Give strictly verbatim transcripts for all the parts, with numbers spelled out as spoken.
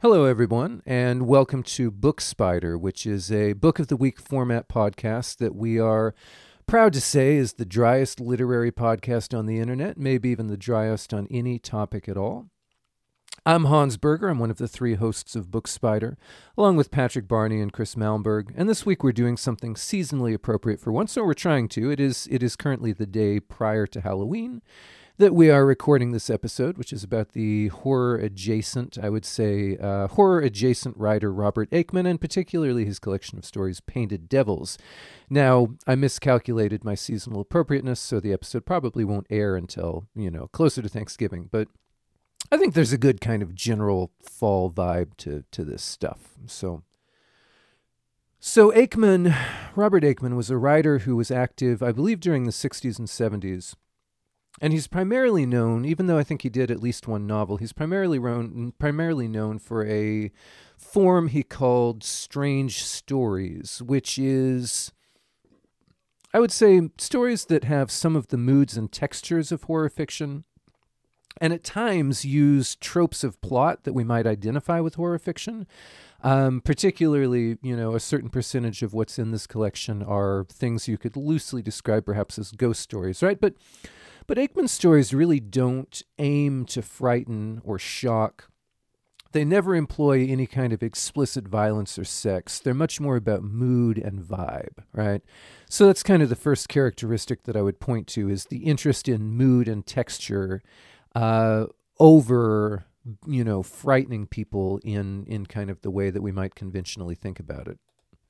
Hello, everyone, and welcome to Book Spider, which is a Book of the Week format podcast that we are proud to say is the driest literary podcast on the internet, maybe even the driest on any topic at all. I'm Hans Berger. I'm one of the three hosts of Book Spider, along with Patrick Barney and Chris Malmberg. And this week we're doing something seasonally appropriate for once, so we're trying to. It is it is currently the day prior to Halloween that we are recording this episode, which is about the horror-adjacent, I would say, uh, horror-adjacent writer Robert Aickman, and particularly his collection of stories, Painted Devils. Now, I miscalculated my seasonal appropriateness, so the episode probably won't air until, you know, closer to Thanksgiving, but I think there's a good kind of general fall vibe to, to this stuff. So, so Aickman, Robert Aickman was a writer who was active, I believe, during the sixties and seventies. And he's primarily known, even though I think he did at least one novel, he's primarily known, primarily known for a form he called strange stories, which is, I would say, stories that have some of the moods and textures of horror fiction, and at times use tropes of plot that we might identify with horror fiction. Um, particularly, you know, a certain percentage of what's in this collection are things you could loosely describe perhaps as ghost stories, right? But But Aickman's stories really don't aim to frighten or shock. They never employ any kind of explicit violence or sex. They're much more about mood and vibe, right? So that's kind of the first characteristic that I would point to, is the interest in mood and texture uh, over, you know, frightening people in, in kind of the way that we might conventionally think about it.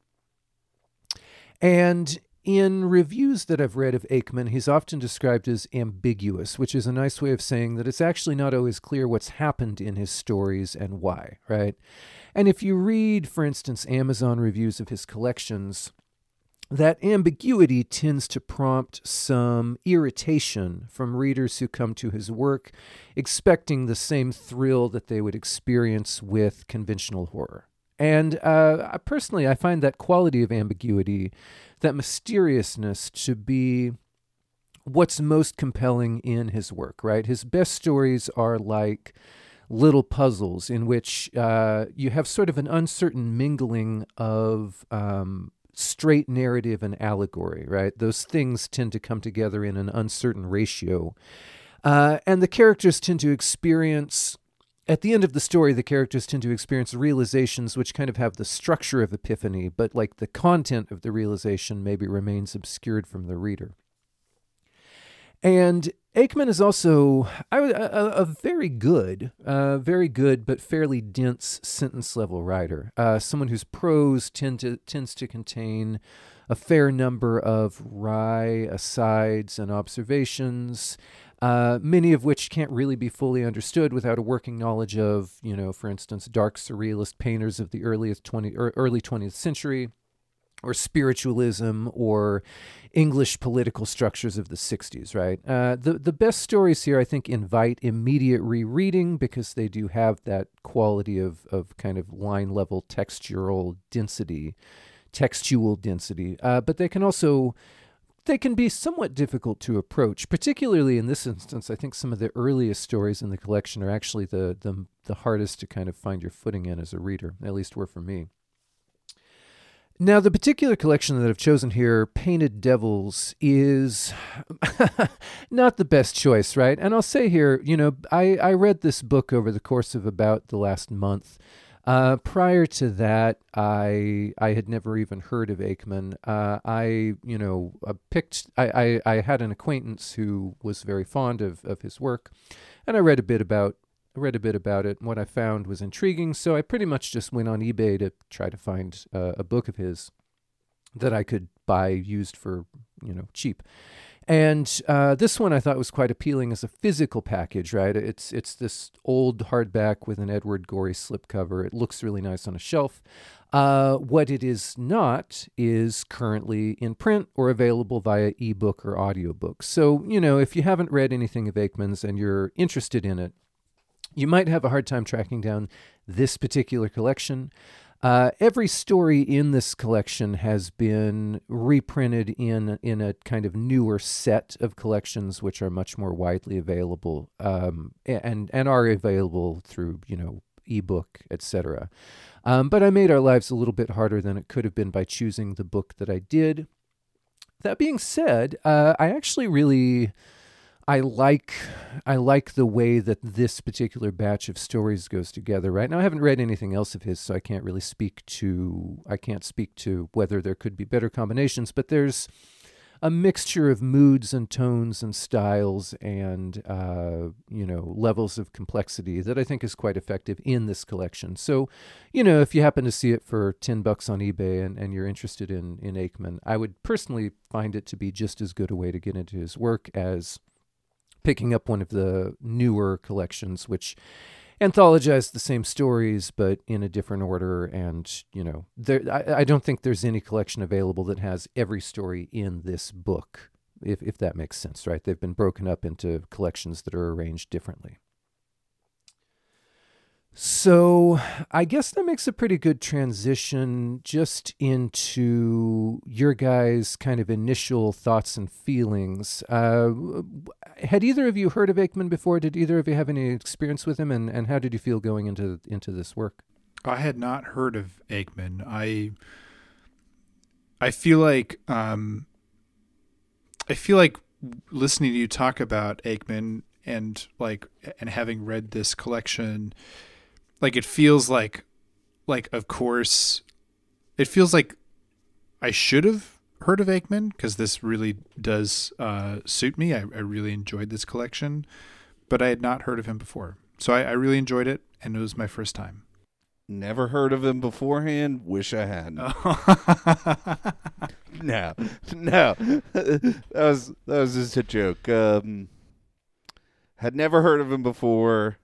And in reviews that I've read of Aickman, he's often described as ambiguous, which is a nice way of saying that it's actually not always clear what's happened in his stories and why, right? And if you read, for instance, Amazon reviews of his collections, that ambiguity tends to prompt some irritation from readers who come to his work expecting the same thrill that they would experience with conventional horror. And uh, personally, I find that quality of ambiguity, that mysteriousness, to be what's most compelling in his work, right? His best stories are like little puzzles in which uh, you have sort of an uncertain mingling of um, straight narrative and allegory, right? Those things tend to come together in an uncertain ratio. Uh, and the characters tend to experience... At the end of the story, the characters tend to experience realizations which kind of have the structure of epiphany, but like the content of the realization maybe remains obscured from the reader. And Aickman is also I, a, a very good, uh, very good but fairly dense sentence-level writer, uh, someone whose prose tend to, tends to contain a fair number of wry asides and observations, Uh, many of which can't really be fully understood without a working knowledge of, you know, for instance, dark surrealist painters of the earliest twenty or early twentieth century, or spiritualism, or English political structures of the sixties, right? Uh, the, the best stories here, I think, invite immediate rereading because they do have that quality of, of kind of line-level textural density, textual density, uh, but they can also... They can be somewhat difficult to approach, particularly in this instance. I think some of the earliest stories in the collection are actually the, the the hardest to kind of find your footing in as a reader, at least were for me. Now, the particular collection that I've chosen here, Painted Devils, is not the best choice, right? And I'll say here, you know, I, I read this book over the course of about the last month. Uh, prior to that, I I had never even heard of Aickman. Uh, I, you know, uh, picked, I, I, I had an acquaintance who was very fond of, of his work, and I read a bit about, read a bit about it, and what I found was intriguing, so I pretty much just went on eBay to try to find uh, a book of his that I could buy used for, you know, cheap. And uh, this one I thought was quite appealing as a physical package, right? It's it's this old hardback with an Edward Gorey slipcover. It looks really nice on a shelf. Uh, what it is not is currently in print or available via ebook or audiobook. So, you know, if you haven't read anything of Aickman's and you're interested in it, you might have a hard time tracking down this particular collection. Uh, every story in this collection has been reprinted in in a kind of newer set of collections, which are much more widely available, um, and and are available through, you know, ebook, et cetera. Um, but I made our lives a little bit harder than it could have been by choosing the book that I did. That being said, uh, I actually really, I like, I like the way that this particular batch of stories goes together. Right now, I haven't read anything else of his, so I can't really speak to, I can't speak to whether there could be better combinations. But there's a mixture of moods and tones and styles and, uh, you know, levels of complexity that I think is quite effective in this collection. So, you know, if you happen to see it for ten bucks on eBay and, and you're interested in, in Aikman, I would personally find it to be just as good a way to get into his work as picking up one of the newer collections, which anthologize the same stories, but in a different order. And, you know, there, I, I don't think there's any collection available that has every story in this book, if, if that makes sense, right? They've been broken up into collections that are arranged differently. So I guess that makes a pretty good transition just into your guys' kind of initial thoughts and feelings. Uh, had either of you heard of Aikman before? Did either of you have any experience with him? And, and how did you feel going into into this work? I had not heard of Aikman. I I feel like um, I feel like listening to you talk about Aikman and like and having read this collection, like it feels like like of course it feels like I should have heard of Aikman because this really does uh, suit me. I, I really enjoyed this collection, but I had not heard of him before. So I, I really enjoyed it, and it was my first time. Never heard of him beforehand. Wish I hadn't. no, no, that was that was just a joke. Um, had never heard of him before.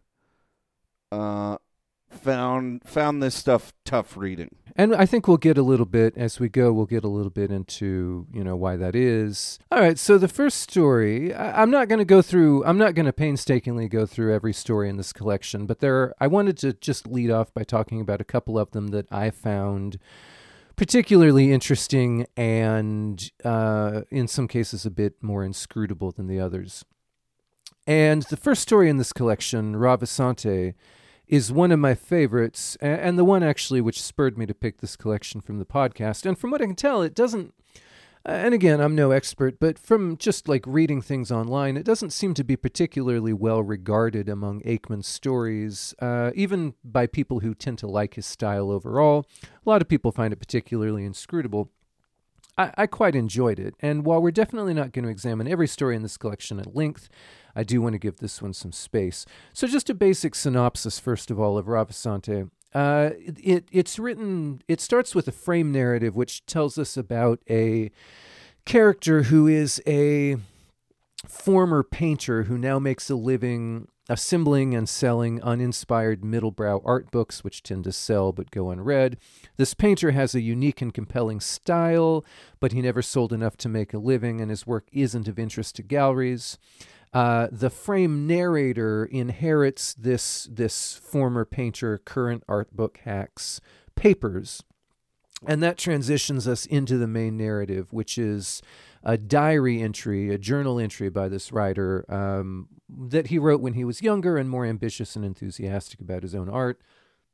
Uh, found found this stuff tough reading. And I think we'll get a little bit, as we go, we'll get a little bit into, you know, why that is. All right, so the first story, I, I'm not going to go through, I'm not going to painstakingly go through every story in this collection, but there are, I wanted to just lead off by talking about a couple of them that I found particularly interesting and uh, in some cases a bit more inscrutable than the others. And the first story in this collection, Ravasante, is one of my favorites, and the one actually which spurred me to pick this collection from the podcast. And from what I can tell, it doesn't, and again, I'm no expert, but from just like reading things online, it doesn't seem to be particularly well regarded among Aikman's stories, uh, even by people who tend to like his style overall. A lot of people find it particularly inscrutable. I, I quite enjoyed it, and while we're definitely not going to examine every story in this collection at length, I do want to give this one some space. So just a basic synopsis, first of all, of Ravasante. Uh, it, it's written, it starts with a frame narrative which tells us about a character who is a former painter who now makes a living assembling and selling uninspired middlebrow art books, which tend to sell but go unread. This painter has a unique and compelling style, but he never sold enough to make a living, and his work isn't of interest to galleries. Uh, the frame narrator inherits this this former painter, current art book hack's papers, and that transitions us into the main narrative, which is a diary entry, a journal entry by this writer um, that he wrote when he was younger and more ambitious and enthusiastic about his own art.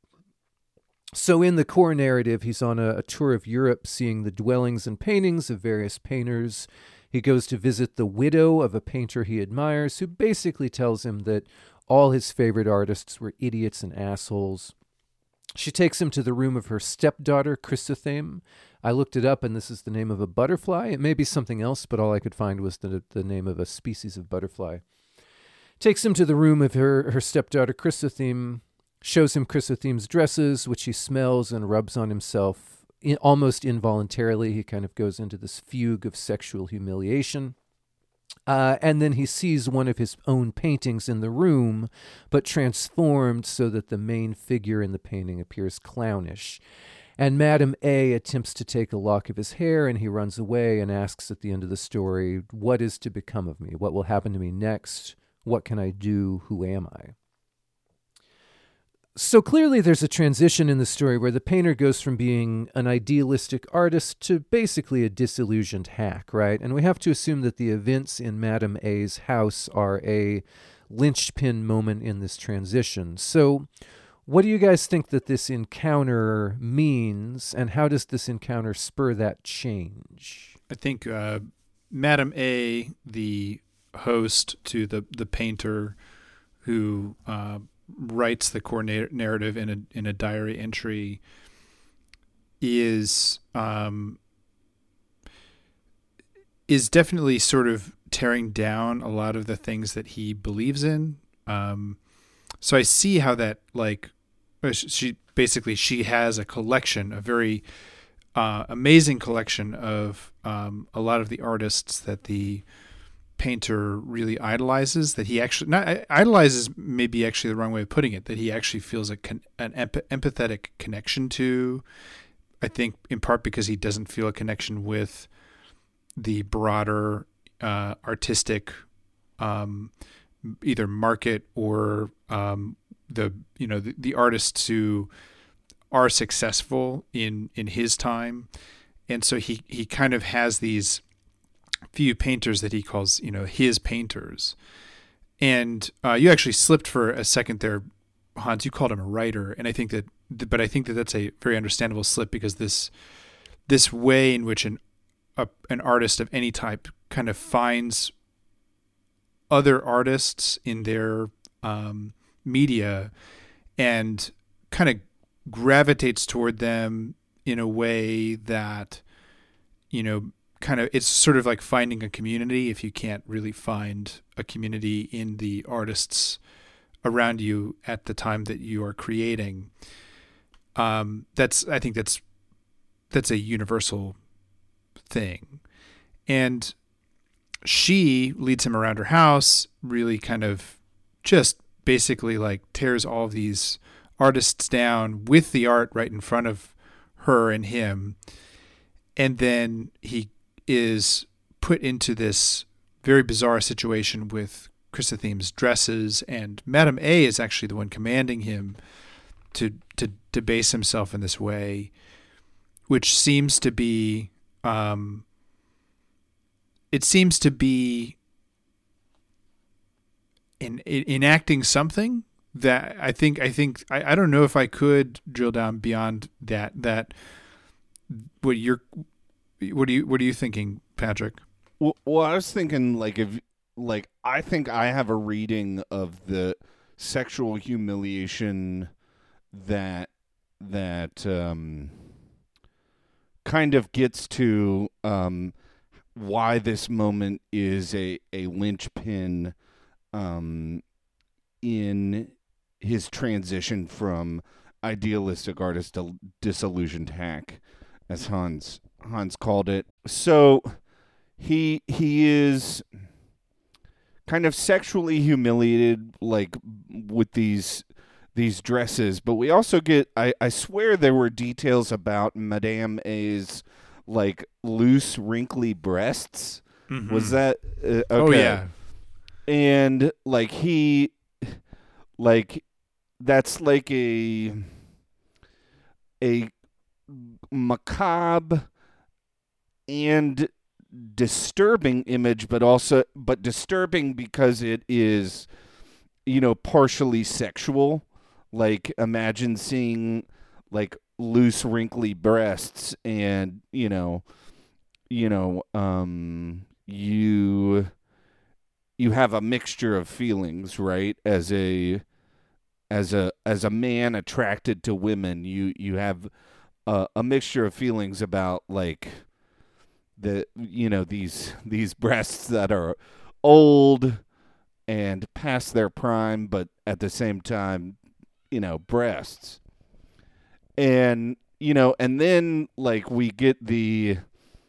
So in the core narrative, he's on a, a tour of Europe, seeing the dwellings and paintings of various painters. He goes to visit the widow of a painter he admires, who basically tells him that all his favorite artists were idiots and assholes. She takes him to the room of her stepdaughter, Chrysotheme. I looked it up, and this is the name of a butterfly. It may be something else, but all I could find was the, the name of a species of butterfly. Takes him to the room of her, her stepdaughter, Chrysotheme, shows him Chrysotheme's dresses, which he smells and rubs on himself. In, almost involuntarily, he kind of goes into this fugue of sexual humiliation. Uh, and then he sees one of his own paintings in the room, but transformed so that the main figure in the painting appears clownish. And Madame A attempts to take a lock of his hair, and he runs away and asks at the end of the story, what is to become of me? What will happen to me next? What can I do? Who am I? So clearly there's a transition in the story where the painter goes from being an idealistic artist to basically a disillusioned hack, right? And we have to assume that the events in Madame A's house are a linchpin moment in this transition. So What do you guys think that this encounter means, and how does this encounter spur that change? I think uh, Madam A, the host to the the painter, who uh, writes the core na- narrative in a in a diary entry, is um, is definitely sort of tearing down a lot of the things that he believes in. Um, so I see how that, like, she basically she has a collection, a very uh, amazing collection of um, a lot of the artists that the painter really idolizes, that he actually not idolizes, maybe actually the wrong way of putting it, that he actually feels a con, an empath, empathetic connection to. I think in part because he doesn't feel a connection with the broader uh, artistic um, either market or um, the you know the, the artists who are successful in in his time, and so he he kind of has these few painters that he calls, you know, his painters. And uh, you actually slipped for a second there, Hans. You called him a writer, and I think that, but I think that that's a very understandable slip, because this this way in which an a, an artist of any type kind of finds other artists in their um, media and kind of gravitates toward them in a way that, you know, kind of, it's sort of like finding a community if you can't really find a community in the artists around you at the time that you are creating. Um, that's, I think that's, that's a universal thing. And she leads him around her house, really kind of just basically like tears all of these artists down with the art right in front of her and him. And then he is put into this very bizarre situation with Chrysanthemum's dresses, and Madame A is actually the one commanding him to to debase himself in this way, which seems to be um, it seems to be in, in enacting something that I think I think I, I don't know if I could drill down beyond that that what you're What do you What are you thinking, Patrick? Well, well, I was thinking, like, if, like, I think I have a reading of the sexual humiliation that that um, kind of gets to um, why this moment is a a linchpin um, in his transition from idealistic artist to disillusioned hack, as Hans. Hans called it. So he he is kind of sexually humiliated, like, with these these dresses, but we also get, I, I swear there were details about Madame A's, like, loose, wrinkly breasts. Mm-hmm. Was that uh, okay? Oh yeah. And like he like that's like a a macabre and disturbing image, but also but disturbing because it is, you know, partially sexual. Like, imagine seeing like loose, wrinkly breasts, and you know, you know, um, you you have a mixture of feelings, right? As a as a as a man attracted to women, you you have a, a mixture of feelings about, like, the you know these these breasts that are old and past their prime, but at the same time, you know, breasts. And you know, and then like we get the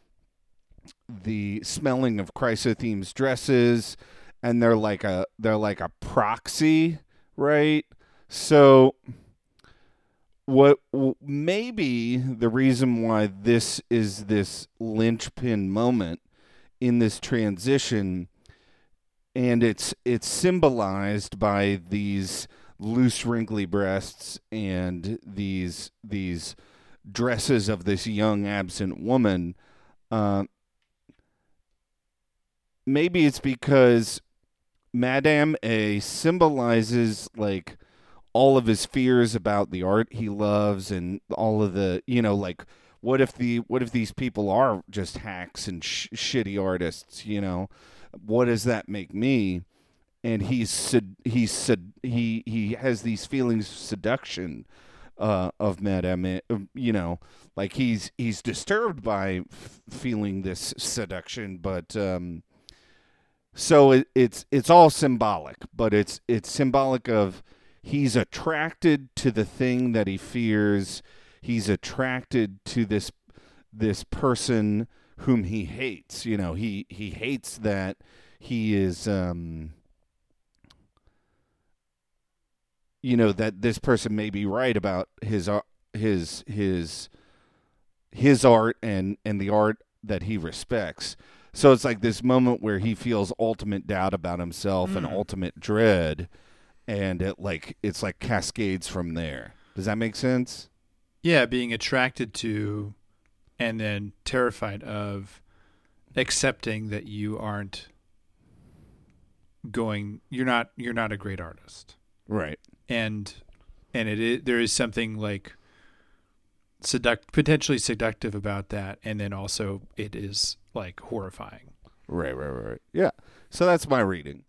the smelling of Chrysanthemum's dresses, and they're like a they're like a proxy, right? So what maybe the reason why this is this linchpin moment in this transition, and it's it's symbolized by these loose, wrinkly breasts and these these dresses of this young, absent woman. Uh, maybe it's because Madame A symbolizes, like, all of his fears about the art he loves and all of the, you know, like, what if the what if these people are just hacks and sh- shitty artists, you know? What does that make me? And he's sed- he's sed- he he has these feelings of seduction uh, of Madame, you know, like he's he's disturbed by f- feeling this seduction, but um, so it, it's it's all symbolic, but it's it's symbolic of he's attracted to the thing that he fears. He's attracted to this this person whom he hates. You know, he he hates that he is. Um, you know, that this person may be right about his his his his art and and the art that he respects. So it's like this moment where he feels ultimate doubt about himself mm. and ultimate dread, and it like it's like cascades from there. Does that make sense? Yeah, being attracted to and then terrified of accepting that you aren't going you're not you're not a great artist. Right. And and it is, there is something like seduct potentially seductive about that, and then also it is like horrifying. Right, right, right. Yeah. So that's my reading.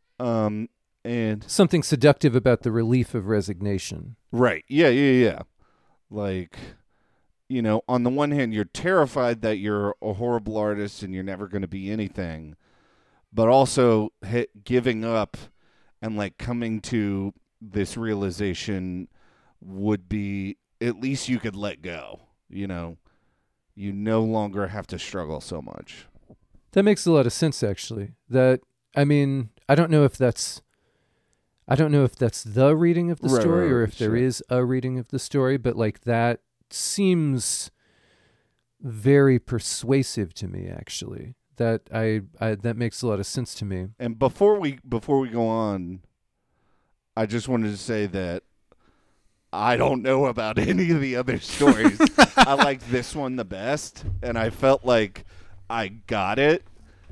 Um and something seductive about the relief of resignation. Right. Yeah, yeah, yeah. Like, you know, on the one hand, you're terrified that you're a horrible artist and you're never going to be anything, but also hit, giving up and like coming to this realization would be at least you could let go. You know, you no longer have to struggle so much. That makes a lot of sense, actually. That, I mean, I don't know if that's, I don't know if that's the reading of the right, story right, or if sure. there is a reading of the story, but like that seems very persuasive to me, actually. That I, I that makes a lot of sense to me. And before we before we go on, I just wanted to say that I don't know about any of the other stories. I liked this one the best, and I felt like I got it.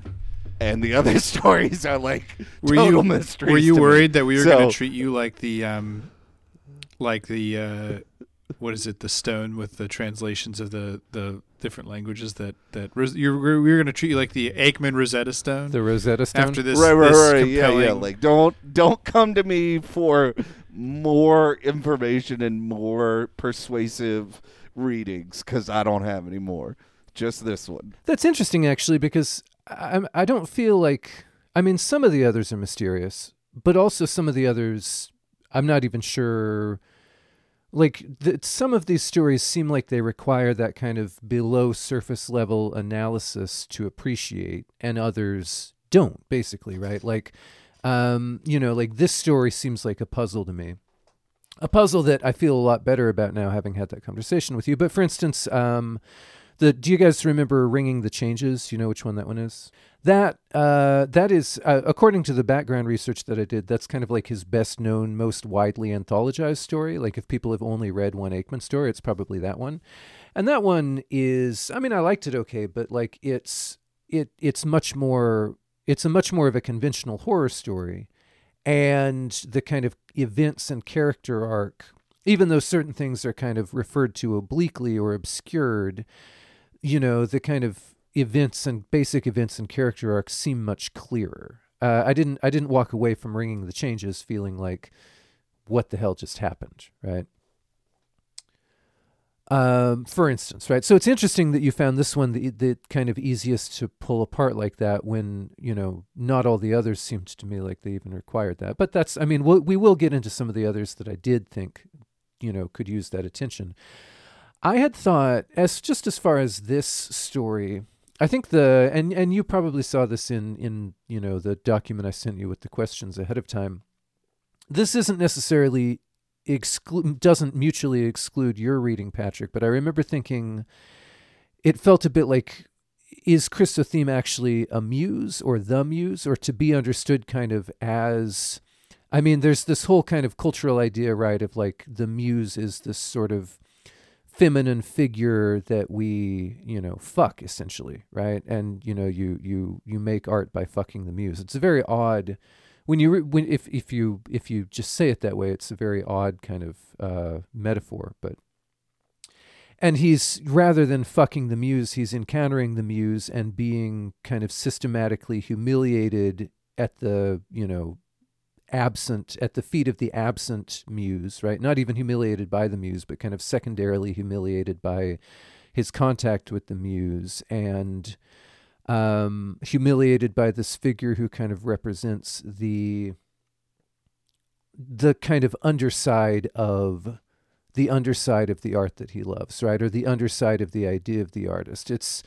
And the other stories are like were total you, mysteries. Were you to worried me. that we were so, going to treat you like the, um, like the, uh, what is it, the stone with the translations of the, the different languages that that you we were going to treat you like the Aikman Rosetta Stone, the Rosetta Stone after this, right, right, this right, yeah, compelling... yeah. Like don't don't come to me for more information and more persuasive readings because I don't have any more. Just this one. That's interesting, actually, because I I don't feel like, I mean, some of the others are mysterious, but also some of the others, I'm not even sure. Like, the, some of these stories seem like they require that kind of below surface level analysis to appreciate, and others don't, basically, right? Like, um, you know, like this story seems like a puzzle to me. A puzzle that I feel a lot better about now, having had that conversation with you. But for instance, um, the do you guys remember Ringing the Changes? Do you know which one that one is? That uh, that is, uh, according to the background research that I did, that's kind of like his best known, most widely anthologized story. Like if people have only read one Aikman story, it's probably that one. And that one is, I mean, I liked it okay, but like it's it it's much more, it's a much more of a conventional horror story. And the kind of events and character arc, even though certain things are kind of referred to obliquely or obscured, you know, the kind of events and basic events and character arcs seem much clearer. Uh, I didn't I didn't walk away from Ringing the Changes feeling like, what the hell just happened, right? Um, for instance, right? So it's interesting that you found this one the, the kind of easiest to pull apart like that when, you know, not all the others seemed to me like they even required that. But that's, I mean, we'll, we will get into some of the others that I did think, you know, could use that attention. I had thought, as just as far as this story, I think the, and, and you probably saw this in, in, you know, the document I sent you with the questions ahead of time. This isn't necessarily exclude, doesn't mutually exclude your reading, Patrick, but I remember thinking it felt a bit like, is Christotheme actually a muse or the muse, or to be understood kind of as, I mean, there's this whole kind of cultural idea, right, of like the muse is this sort of feminine figure that we, you know, fuck essentially, right? And, you know, you you you make art by fucking the muse. It's a very odd when you re- when if if you if you just say it that way, it's a very odd kind of uh, metaphor. But and he's rather than fucking the muse, he's encountering the muse and being kind of systematically humiliated at the you know absent at the feet of the absent muse, right? Not even humiliated by the muse, but kind of secondarily humiliated by his contact with the muse, and um, humiliated by this figure who kind of represents the the kind of underside of the underside of the art that he loves, right? Or the underside of the idea of the artist. It's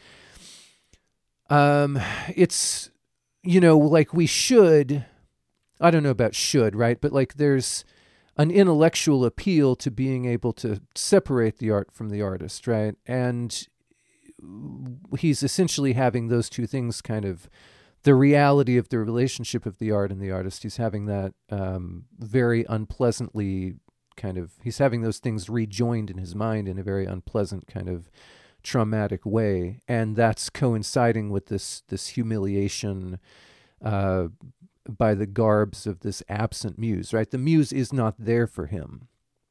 um it's you know, like we should I don't know about should, right? But like there's an intellectual appeal to being able to separate the art from the artist, right? And he's essentially having those two things kind of, the reality of the relationship of the art and the artist. He's having that um, very unpleasantly kind of, he's having those things rejoined in his mind in a very unpleasant kind of traumatic way. And that's coinciding with this, this humiliation uh, by the garbs of this absent muse, right? The muse is not there for him.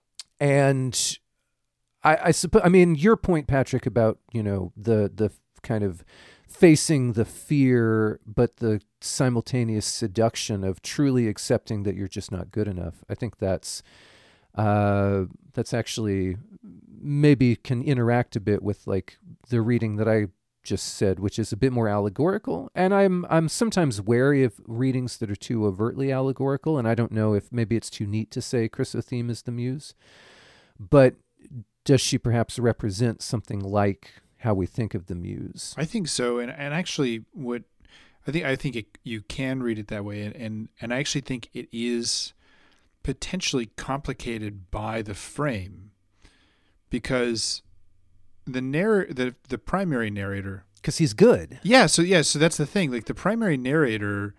And I, I suppose, I mean, your point, Patrick, about, you know, the, the kind of facing the fear, but the simultaneous seduction of truly accepting that you're just not good enough. I think that's, uh, that's actually maybe can interact a bit with like the reading that I just said, which is a bit more allegorical. And I'm I'm sometimes wary of readings that are too overtly allegorical, and I don't know if maybe it's too neat to say Chrysotheme is the muse. But does she perhaps represent something like how we think of the muse? I think so, and and actually, what I think I think it, you can read it that way, and, and and I actually think it is potentially complicated by the frame, because the narr the the primary narrator, because he's good. Yeah, so yeah, so that's the thing. Like the primary narrator,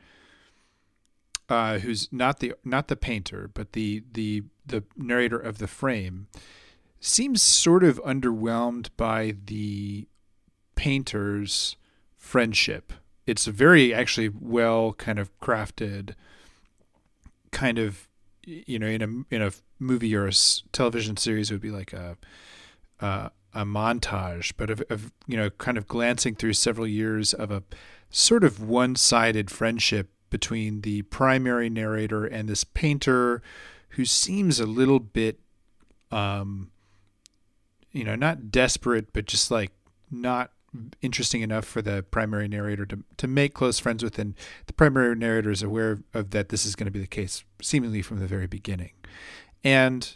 uh, who's not the not the painter, but the the the narrator of the frame, seems sort of underwhelmed by the painter's friendship. It's a very actually well kind of crafted kind of, you know, in a in a movie or a television series, it would be like a uh, a montage, but of, of, you know, kind of glancing through several years of a sort of one-sided friendship between the primary narrator and this painter who seems a little bit, um, you know, not desperate, but just like not interesting enough for the primary narrator to, to make close friends with. And the primary narrator is aware of, of that this is going to be the case seemingly from the very beginning. And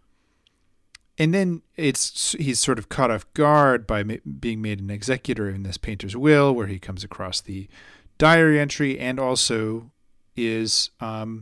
And then it's he's sort of caught off guard by ma- being made an executor in this painter's will, where he comes across the diary entry and also is um,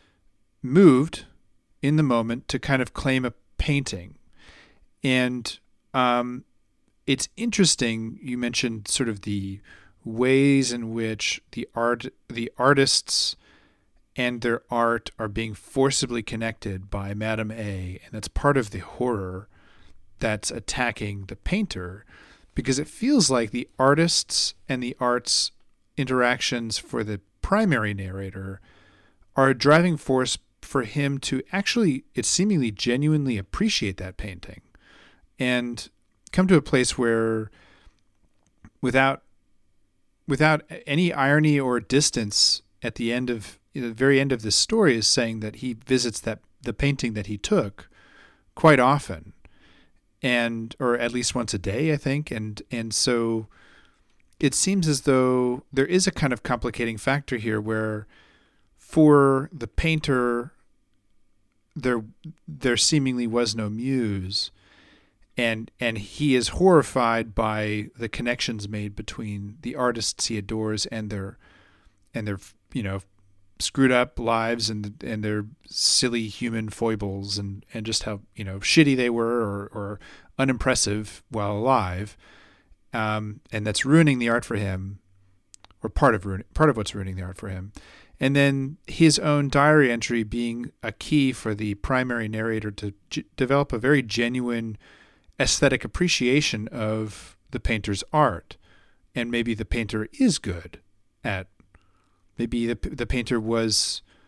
moved in the moment to kind of claim a painting. And um, it's interesting, you mentioned sort of the ways in which the art, the artists and their art are being forcibly connected by Madame A, and that's part of the horror that's attacking the painter, because it feels like the artists and the art's interactions for the primary narrator are a driving force for him to actually, it's seemingly genuinely appreciate that painting and come to a place where without without any irony or distance at the end of the very end of this story is saying that he visits that the painting that he took quite often, and or at least once a day, I think. And and so it seems as though there is a kind of complicating factor here where for the painter there there seemingly was no muse, and and he is horrified by the connections made between the artists he adores and their and their you know screwed up lives and and their silly human foibles, and and just how, you know, shitty they were or or unimpressive while alive, um and that's ruining the art for him, or part of ruin, part of what's ruining the art for him. And then his own diary entry being a key for the primary narrator to g- develop a very genuine aesthetic appreciation of the painter's art, and maybe the painter is good at Maybe the the painter was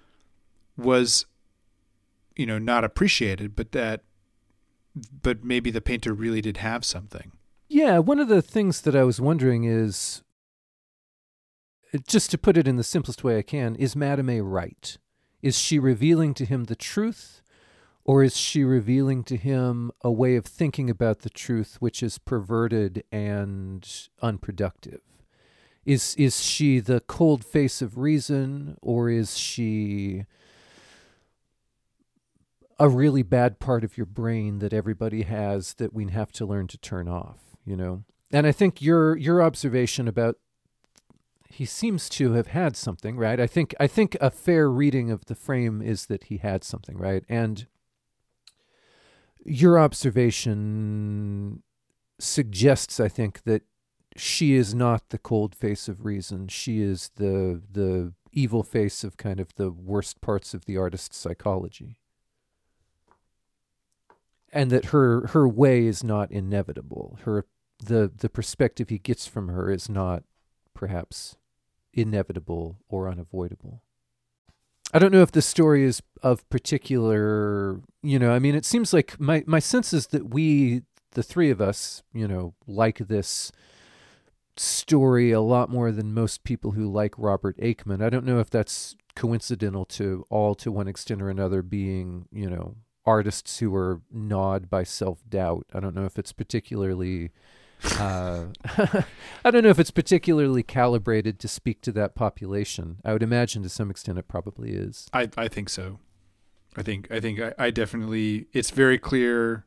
was, you know, not appreciated, but that, but maybe the painter really did have something. Yeah, one of the things that I was wondering is, just to put it in the simplest way I can, is Madame A right? Is she revealing to him the truth, or is she revealing to him a way of thinking about the truth which is perverted and unproductive? Is is she the cold face of reason, or is she a really bad part of your brain that everybody has that we have to learn to turn off, you know? And I think your your observation about he seems to have had something, right? I think I think a fair reading of the frame is that he had something, right? And your observation suggests, I think, that she is not the cold face of reason. She is the the evil face of kind of the worst parts of the artist's psychology. And that her her way is not inevitable. Her the the perspective he gets from her is not perhaps inevitable or unavoidable. I don't know if the story is of particular, you know, I mean, it seems like my, my sense is that we, the three of us, you know, like this story a lot more than most people who like Robert Aickman. I don't know if that's coincidental to all, to one extent or another, being, you know, artists who are gnawed by self-doubt. I don't know if it's particularly... uh, I don't know if it's particularly calibrated to speak to that population. I would imagine to some extent it probably is. I, I think so. I think I think I, I definitely. It's very clear.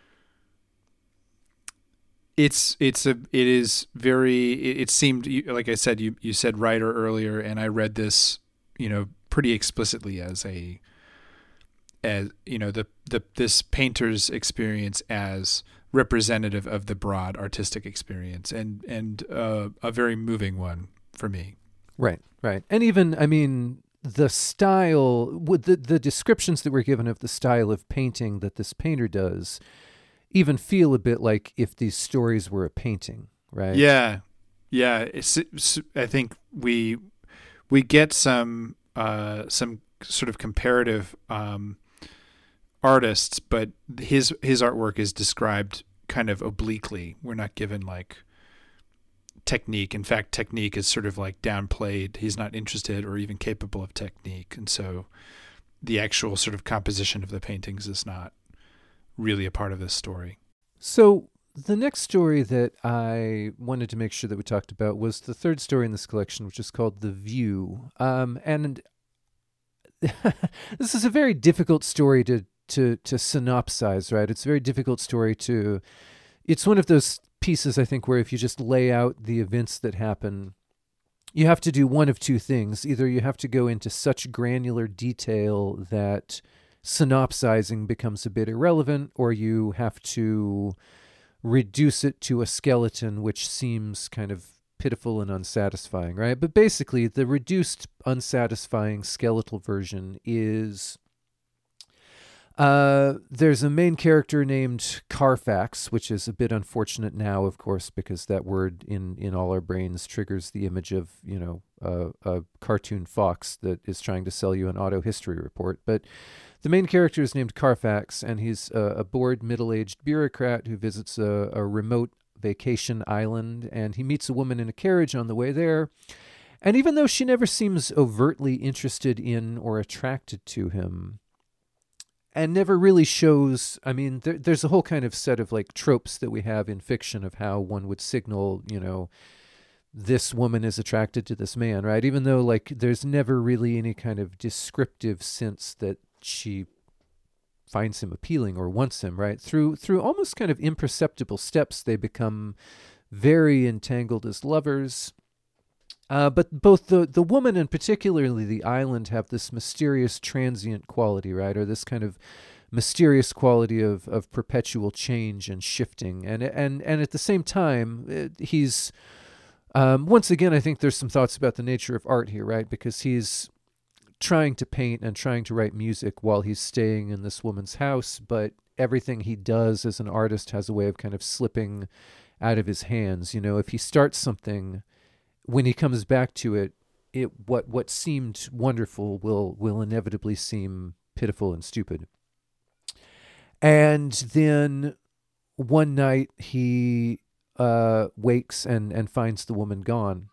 It's it's a it is very. It, it seemed, like I said, you you said writer earlier, and I read this, you know, pretty explicitly as a as you know the the this painter's experience as representative of the broad artistic experience, and and uh, a very moving one for me. Right, right. And even, I mean, the style, with the, the descriptions that were given of the style of painting that this painter does even feel a bit like if these stories were a painting, right? Yeah, yeah. It's, it's, I think we we get some uh, some sort of comparative um, artists, but his his artwork is described kind of obliquely. We're not given like technique. In fact, technique is sort of like downplayed. He's not interested or even capable of technique, and so the actual sort of composition of the paintings is not really a part of this story. So the next story that I wanted to make sure that we talked about was the third story in this collection, which is called The View. Um, and this is a very difficult story to to to synopsize, right? It's a very difficult story to, it's one of those pieces, I think, where if you just lay out the events that happen, you have to do one of two things. Either you have to go into such granular detail that synopsizing becomes a bit irrelevant, or you have to reduce it to a skeleton, which seems kind of pitiful and unsatisfying, right? But basically, the reduced, unsatisfying skeletal version is... Uh, there's a main character named Carfax, which is a bit unfortunate now, of course, because that word in, in all our brains triggers the image of, you know, uh, a cartoon fox that is trying to sell you an auto history report. But the main character is named Carfax, and he's a, a bored, middle-aged bureaucrat who visits a, a remote vacation island, and he meets a woman in a carriage on the way there. And even though she never seems overtly interested in or attracted to him, and never really shows, I mean, there, there's a whole kind of set of like tropes that we have in fiction of how one would signal, you know, this woman is attracted to this man, right? Even though like there's never really any kind of descriptive sense that she finds him appealing or wants him, right? Through through almost kind of imperceptible steps, they become very entangled as lovers. Uh, but both the, the woman and particularly the island have this mysterious transient quality, right? Or this kind of mysterious quality of, of perpetual change and shifting. And and and at the same time, it, he's, um, once again, I think there's some thoughts about the nature of art here, right? Because he's trying to paint and trying to write music while he's staying in this woman's house, but everything he does as an artist has a way of kind of slipping out of his hands. You know, if he starts something, when he comes back to it, it what what seemed wonderful will will inevitably seem pitiful and stupid. And then one night he uh, wakes and, and finds the woman gone.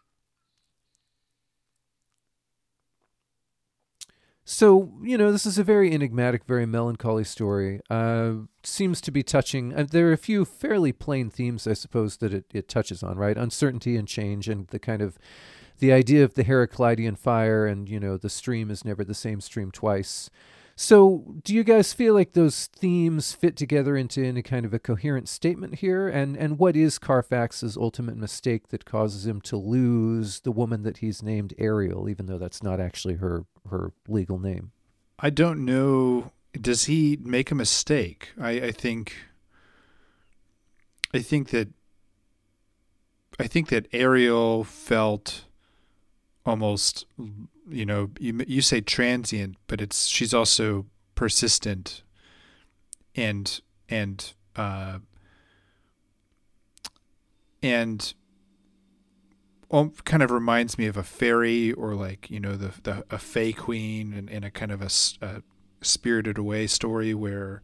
So, you know, this is a very enigmatic, very melancholy story. Uh, seems to be touching, uh, there are a few fairly plain themes, I suppose, that it, it touches on, right? Uncertainty and change, and the kind of, the idea of the Heraclidean fire, and, you know, the stream is never the same stream twice. So do you guys feel like those themes fit together into any kind of a coherent statement here? And and what is Carfax's ultimate mistake that causes him to lose the woman that he's named Ariel, even though that's not actually her, her legal name? I don't know. Does he make a mistake? I, I think I think that I think that Ariel felt almost, you know, you you say transient, but it's she's also persistent, and and uh, and um, kind of reminds me of a fairy, or like, you know, the the a fey queen, and in, in a kind of a, a Spirited Away story where,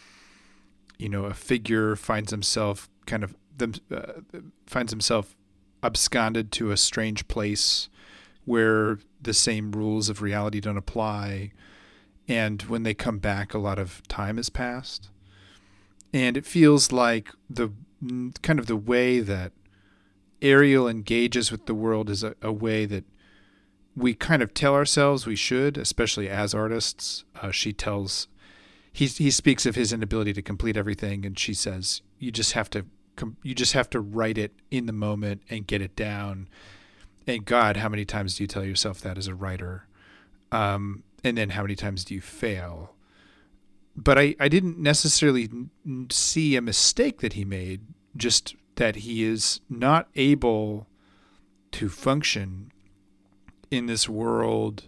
you know, a figure finds himself kind of them uh, finds himself absconded to a strange place where the same rules of reality don't apply, and when they come back, a lot of time has passed. And it feels like the kind of the way that Ariel engages with the world is a, a way that we kind of tell ourselves we should, especially as artists. Uh, she tells, he he speaks of his inability to complete everything, and she says, you just have to you just have to write it in the moment and get it down. And God, how many times do you tell yourself that as a writer? Um, and then how many times do you fail? But I, I didn't necessarily see a mistake that he made, just that he is not able to function in this world,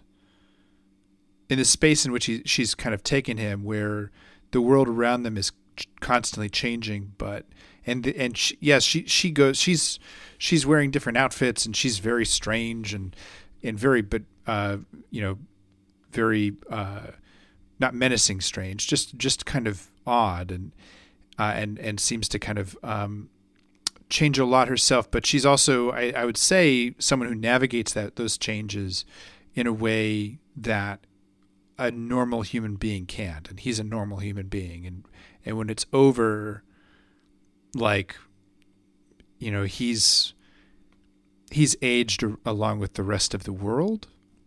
in this space in which he, she's kind of taken him, where the world around them is constantly changing. But and and she, yes, she she goes she's she's wearing different outfits, and she's very strange and and very but uh you know very uh not menacing strange, just just kind of odd, and uh, and and seems to kind of um change a lot herself. But she's also, I, I would say, someone who navigates that those changes in a way that a normal human being can't, and he's a normal human being, and and when it's over, like, you know, he's he's aged along with the rest of the world.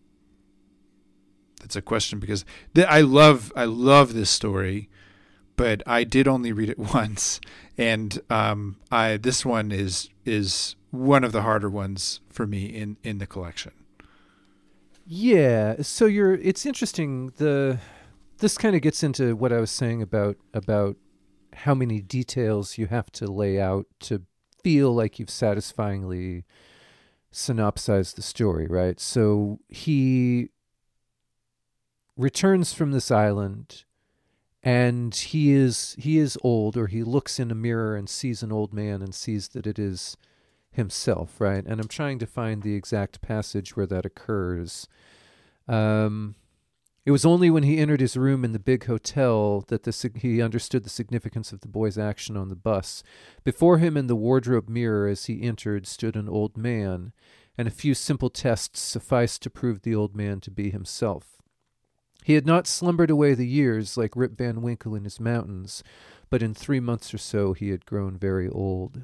That's a question, because th- I love I love this story, but I did only read it once, and um, I this one is is one of the harder ones for me in, in the collection. Yeah, so you're. It's interesting. The this kind of gets into what I was saying about about how many details you have to lay out to feel like you've satisfyingly synopsized the story, right? So he returns from this island, and he is he is old, or he looks in a mirror and sees an old man and sees that it is himself, right? And I'm trying to find the exact passage where that occurs. Um, it was only when he entered his room in the big hotel that the, he understood the significance of the boy's action on the bus. Before him in the wardrobe mirror as he entered stood an old man, and a few simple tests sufficed to prove the old man to be himself. He had not slumbered away the years like Rip Van Winkle in his mountains, but in three months or so he had grown very old.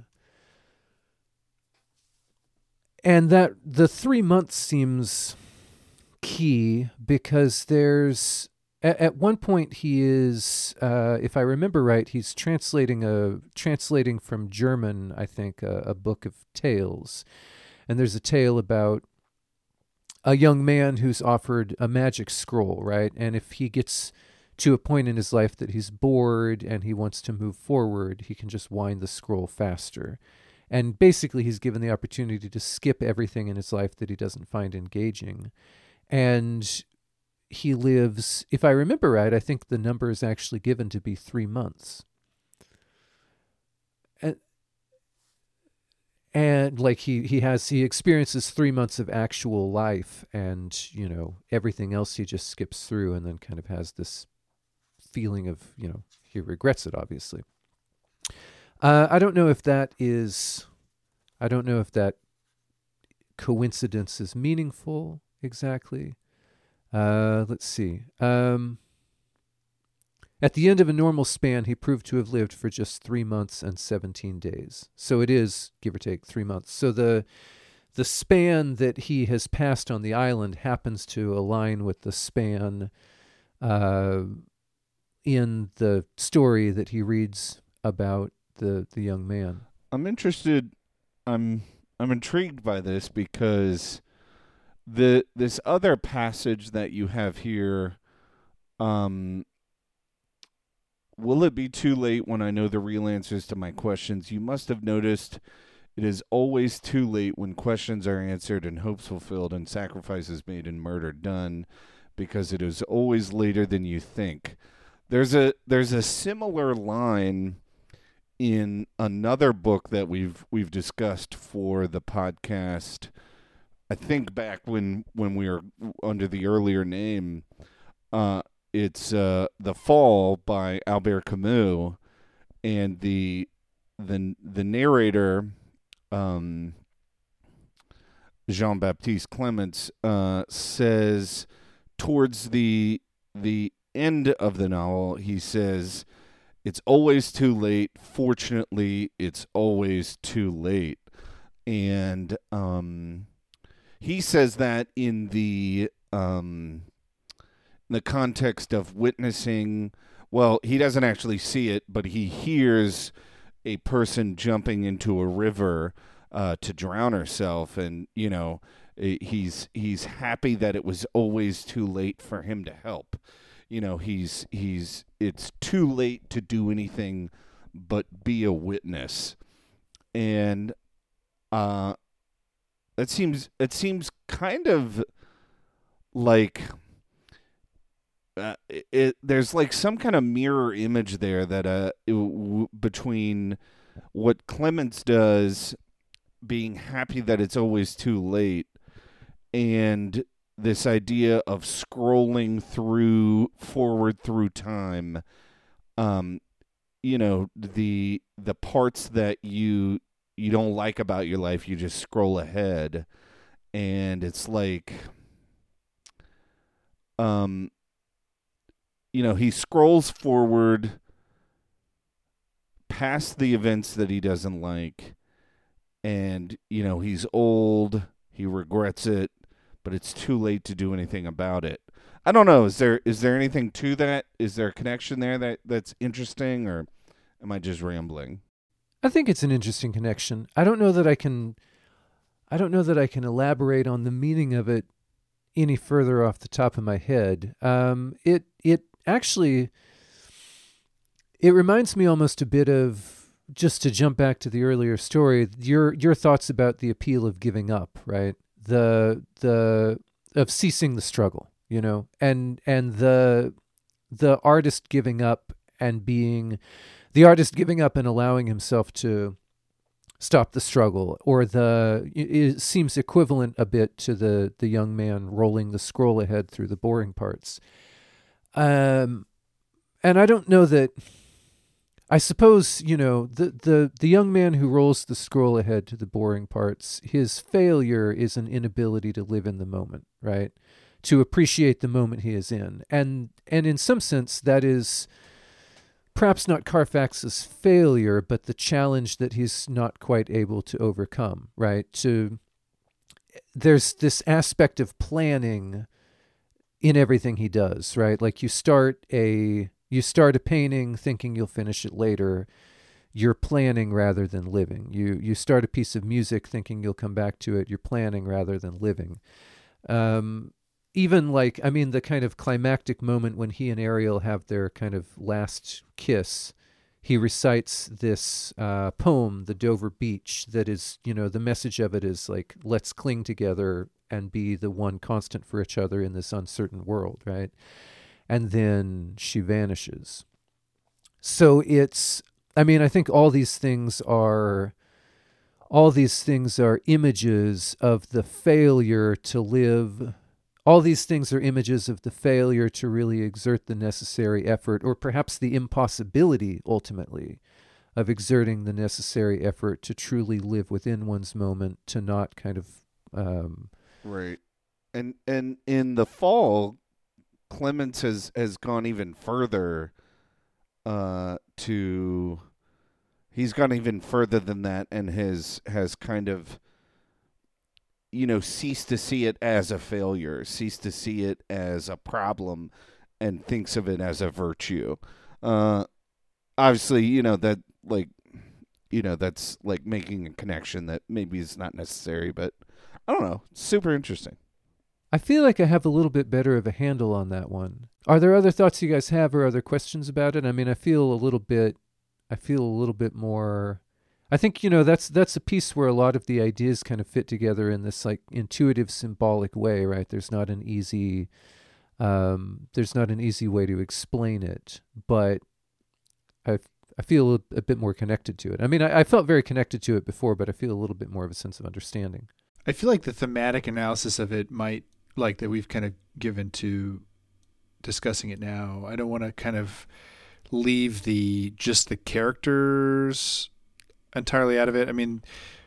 And that the three months seems key, because there's at, at one point he is, uh, if I remember right, he's translating a translating from German, I think, a, a book of tales, and there's a tale about a young man who's offered a magic scroll, right? And if he gets to a point in his life that he's bored and he wants to move forward, he can just wind the scroll faster. And basically he's given the opportunity to skip everything in his life that he doesn't find engaging. And he lives, if I remember right, I think the number is actually given to be three months. And, and like he he has he experiences three months of actual life, and you know everything else he just skips through, and then kind of has this feeling of, you know he regrets it, obviously. uh I don't know if that is I don't know if that coincidence is meaningful exactly. Uh let's see. um At the end of a normal span, he proved to have lived for just three months and seventeen days. So it is, give or take, three months. So the the span that he has passed on the island happens to align with the span uh, in the story that he reads about the the young man. I'm interested. I'm I'm intrigued by this because the this other passage that you have here. Um, Will it be too late when I know the real answers to my questions? You must have noticed it is always too late when questions are answered and hopes fulfilled and sacrifices made and murder done, because it is always later than you think. There's a there's a similar line in another book that we've we've discussed for the podcast. I think back when when we were under the earlier name. Uh, It's uh, The Fall by Albert Camus, and the the the narrator, um, Jean-Baptiste Clements, uh, says towards the the end of the novel, he says, "It's always too late. Fortunately, it's always too late," and um, he says that in the um. in the context of witnessing, well, he doesn't actually see it, but he hears a person jumping into a river uh, to drown herself, and you know, he's he's happy that it was always too late for him to help. You know, he's he's it's too late to do anything but be a witness, and uh, it seems it seems kind of like. Uh, it, it there's like some kind of mirror image there that uh it, w- between what Clements does, being happy that it's always too late, and this idea of scrolling through forward through time. Um, you know, the the parts that you you don't like about your life, you just scroll ahead, and it's like, um. You know, he scrolls forward past the events that he doesn't like, and, you know, he's old, he regrets it, but it's too late to do anything about it. I don't know, is there is there anything to that? Is there a connection there that, that's interesting, or am I just rambling? I think it's an interesting connection. I don't know that I can I don't know that I can elaborate on the meaning of it any further off the top of my head. Um, it it actually, it reminds me almost a bit of, just to jump back to the earlier story, your your thoughts about the appeal of giving up, right? The the of ceasing the struggle, you know, and and the the artist giving up and being the artist giving up and allowing himself to stop the struggle, or the it seems equivalent a bit to the the young man rolling the scroll ahead through the boring parts. Um, and I don't know that. I suppose, you know, the, the, the young man who rolls the scroll ahead to the boring parts, his failure is an inability to live in the moment, right? To appreciate the moment he is in. And and in some sense, that is perhaps not Carfax's failure, but the challenge that he's not quite able to overcome, right? To there's this aspect of planning in everything he does, right? Like you start a you start a painting thinking you'll finish it later. You're planning rather than living. You you start a piece of music thinking you'll come back to it. You're planning rather than living. Um, even like, I mean, the kind of climactic moment when he and Ariel have their kind of last kiss, he recites this uh, poem, The Dover Beach, that is, you know, the message of it is like, let's cling together and be the one constant for each other in this uncertain world, right? And then she vanishes. So it's, I mean, I think all these things are all these things are images of the failure to live. All these things are images of the failure to really exert the necessary effort, or perhaps the impossibility, ultimately, of exerting the necessary effort to truly live within one's moment, to not kind of... Um, right. And and in the fall, Clemens has, has gone even further uh, to... He's gone even further than that and has has kind of, you know, ceased to see it as a failure, ceased to see it as a problem, and thinks of it as a virtue. Uh, obviously, you know, that, like, you know, that's like making a connection that maybe is not necessary, but I don't know. Super interesting. I feel like I have a little bit better of a handle on that one. Are there other thoughts you guys have or other questions about it? I mean, I feel a little bit... I feel a little bit more, I think, you know, that's that's a piece where a lot of the ideas kind of fit together in this like intuitive, symbolic way, right? There's not an easy, um, there's not an easy way to explain it, but I I feel a, a bit more connected to it. I mean, I, I felt very connected to it before, but I feel a little bit more of a sense of understanding. I feel like the thematic analysis of it might, like that we've kind of given to discussing it now, I don't want to kind of leave the just the characters entirely out of it. I mean,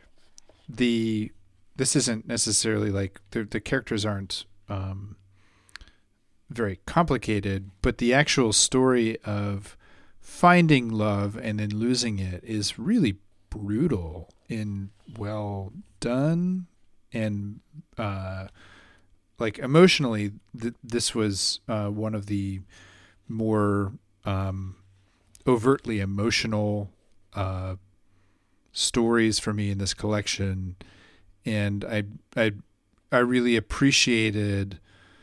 the this isn't necessarily like the the characters aren't um, very complicated, but the actual story of finding love and then losing it is really brutal and well done, and uh, like emotionally, th- this was uh, one of the more Um, overtly emotional uh, stories for me in this collection, and I I I really appreciated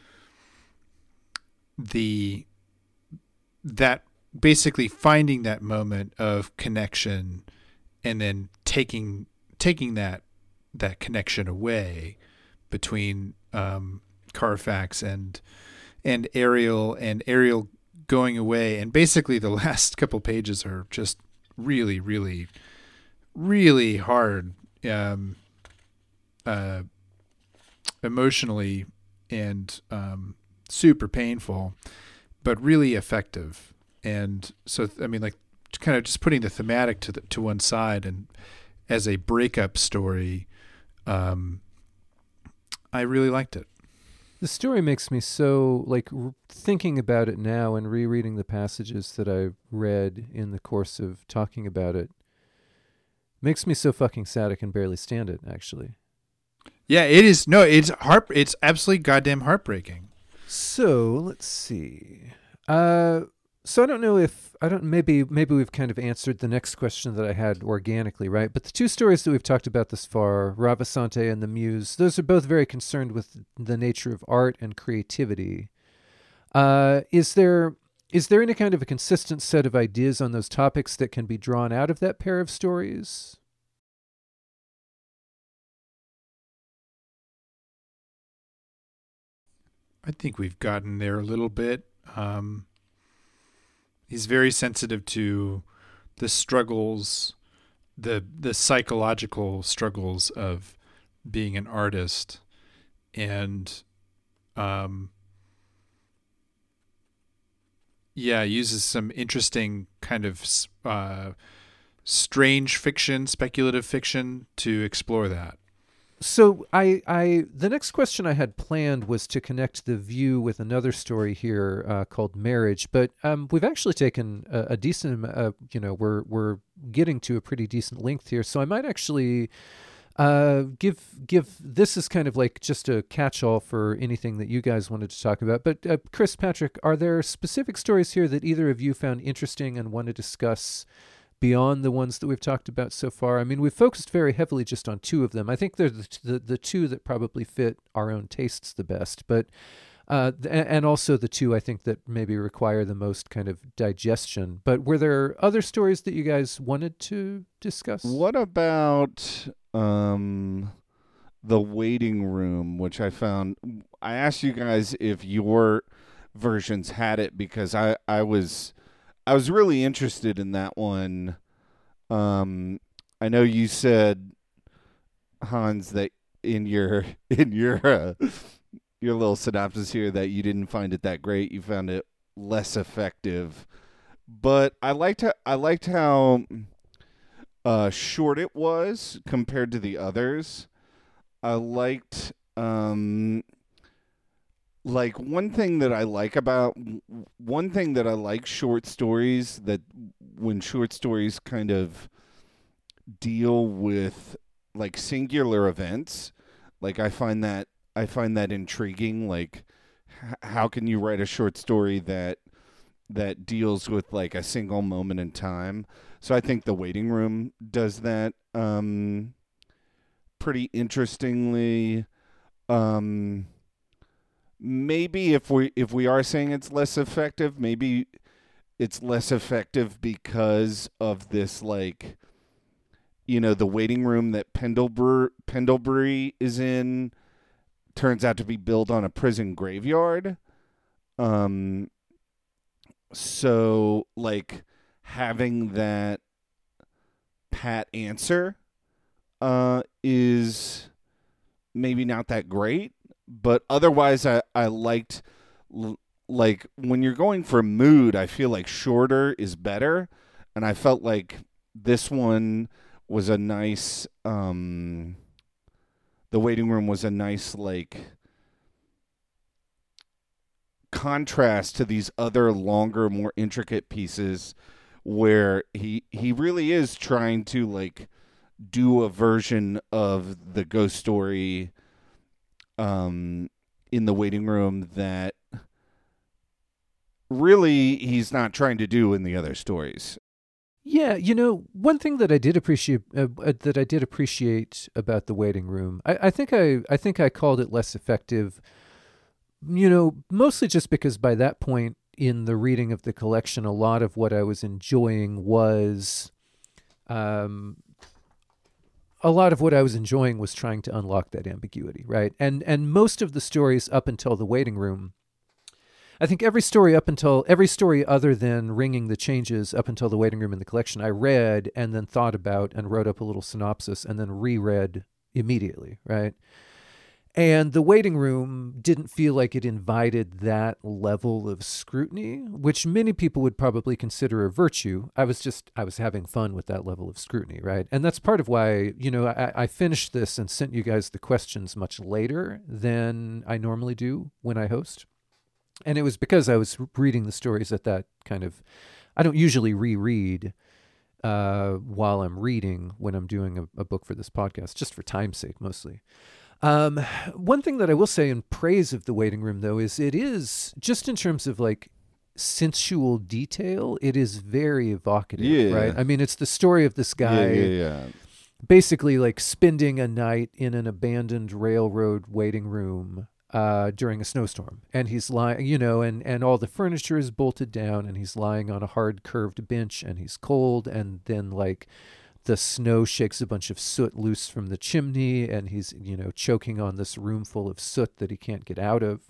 the that basically finding that moment of connection, and then taking taking that that connection away between um, Carfax and and Ariel and Ariel. going away, and basically the last couple pages are just really, really, really hard, um, uh, emotionally, and um, super painful, but really effective. And so, I mean, like, kind of just putting the thematic to the, to one side, and as a breakup story, um, I really liked it. The story makes me so, like, r- thinking about it now and rereading the passages that I've read in the course of talking about it, makes me so fucking sad I can barely stand it, actually. Yeah, it is. No, it's heart. It's absolutely goddamn heartbreaking. So, let's see. Uh, so I don't know if, I don't, maybe, maybe we've kind of answered the next question that I had organically, right? But the two stories that we've talked about this far, Ravasante and The Muse, those are both very concerned with the nature of art and creativity. Uh, is there, is there any kind of a consistent set of ideas on those topics that can be drawn out of that pair of stories? I think we've gotten there a little bit. Um, he's very sensitive to the struggles, the the psychological struggles of being an artist, and um, yeah, uses some interesting kind of uh, strange fiction, speculative fiction to explore that. So I, I, the next question I had planned was to connect the view with another story here uh, called Marriage, but um, we've actually taken a, a decent, uh, you know, we're we're getting to a pretty decent length here, so I might actually uh, give give this is kind of like just a catch-all for anything that you guys wanted to talk about. But uh, Chris, Patrick, are there specific stories here that either of you found interesting and want to discuss beyond the ones that we've talked about so far? I mean, we've focused very heavily just on two of them. I think they're the, the, the two that probably fit our own tastes the best, but uh, th- and also the two I think that maybe require the most kind of digestion. But were there other stories that you guys wanted to discuss? What about um, The Waiting Room, which I found... I asked you guys if your versions had it because I, I was... I was really interested in that one. Um, I know you said Hans, that in your in your uh, your little synopsis here that you didn't find it that great. You found it less effective, but I liked how, I liked how uh, short it was compared to the others. I liked um, like one thing that I like about one thing that I like short stories, that when short stories kind of deal with like singular events, like I find that I find that intriguing. Like, h- how can you write a short story that that deals with like a single moment in time? So I think The Waiting Room does that um, pretty interestingly. Um, maybe if we if we are saying it's less effective, maybe it's less effective because of this, like, you know, the waiting room that Pendlebury, Pendlebury is in turns out to be built on a prison graveyard. Um, so, like, having that pat answer uh, is maybe not that great. But otherwise, I, I liked, like, when you're going for mood, I feel like shorter is better. And I felt like this one was a nice, um, The Waiting Room was a nice, like, contrast to these other longer, more intricate pieces where he he really is trying to, like, do a version of the ghost story um, in The Waiting Room that really he's not trying to do in the other stories. Yeah, you know, one thing that I did appreciate uh, uh, that I did appreciate about The Waiting Room, I, I think I I think I called it less effective. You know, mostly just because by that point in the reading of the collection, a lot of what I was enjoying was, um, a lot of what I was enjoying was trying to unlock that ambiguity, right? And and most of the stories up until The Waiting Room, I think every story up until, every story other than Ringing the Changes up until The Waiting Room in the collection, I read and then thought about and wrote up a little synopsis and then reread immediately, right? And The Waiting Room didn't feel like it invited that level of scrutiny, which many people would probably consider a virtue. I was just, I was having fun with that level of scrutiny, right? And that's part of why, you know, I, I finished this and sent you guys the questions much later than I normally do when I host. And it was because I was reading the stories at that kind of, I don't usually reread uh, while I'm reading when I'm doing a, a book for this podcast, just for time's sake mostly. Um, one thing that I will say in praise of The Waiting Room, though, is it is, just in terms of like sensual detail, it is very evocative, Yeah. right? I mean, it's the story of this guy Yeah, yeah, yeah. basically like spending a night in an abandoned railroad waiting room uh, during a snowstorm. And he's lying, you know, and, and all the furniture is bolted down and he's lying on a hard curved bench and he's cold. And then like the snow shakes a bunch of soot loose from the chimney and he's, you know, choking on this room full of soot that he can't get out of.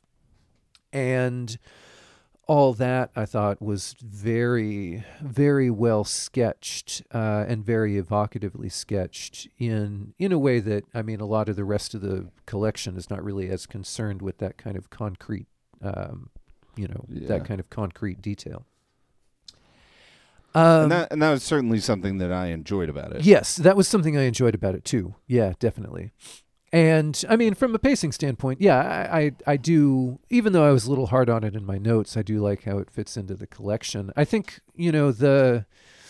And all that I thought was very, very well sketched uh, and very evocatively sketched in in a way that, I mean, a lot of the rest of the collection is not really as concerned with that kind of concrete, um, you know, Yeah. that kind of concrete detail. Um, and that and that was certainly something that I enjoyed about it. Yes, that was something I enjoyed about it too. Yeah, definitely. And I mean, from a pacing standpoint, yeah, I, I I do, even though I was a little hard on it in my notes, I do like how it fits into the collection. I think, you know, the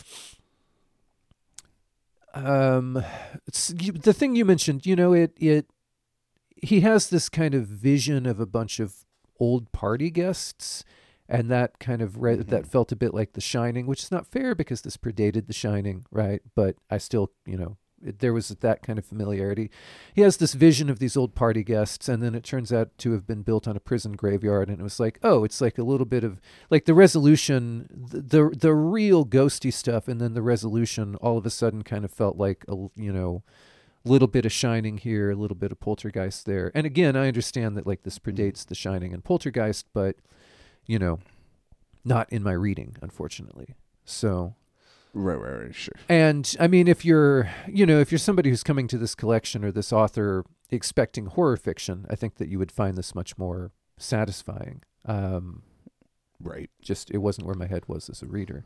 um it's, you, the thing you mentioned, you know, it it he has this kind of vision of a bunch of old party guests, and that kind of re- Mm-hmm. that felt a bit like The Shining, which is not fair because this predated The Shining, right? But I still, you know, it, there was that kind of familiarity. He has this vision of these old party guests, and then it turns out to have been built on a prison graveyard, and it was like, oh, it's like a little bit of like the resolution, the the, the real ghosty stuff, and then the resolution all of a sudden kind of felt like a, you know, little bit of Shining here, a little bit of Poltergeist there. And again, I understand that like this predates The Shining and Poltergeist, but you know, not in my reading, unfortunately. So, Right, right, right, sure. And I mean, if you're, you know, if you're somebody who's coming to this collection or this author expecting horror fiction, I think that you would find this much more satisfying. Um, right. Just, it wasn't where my head was as a reader.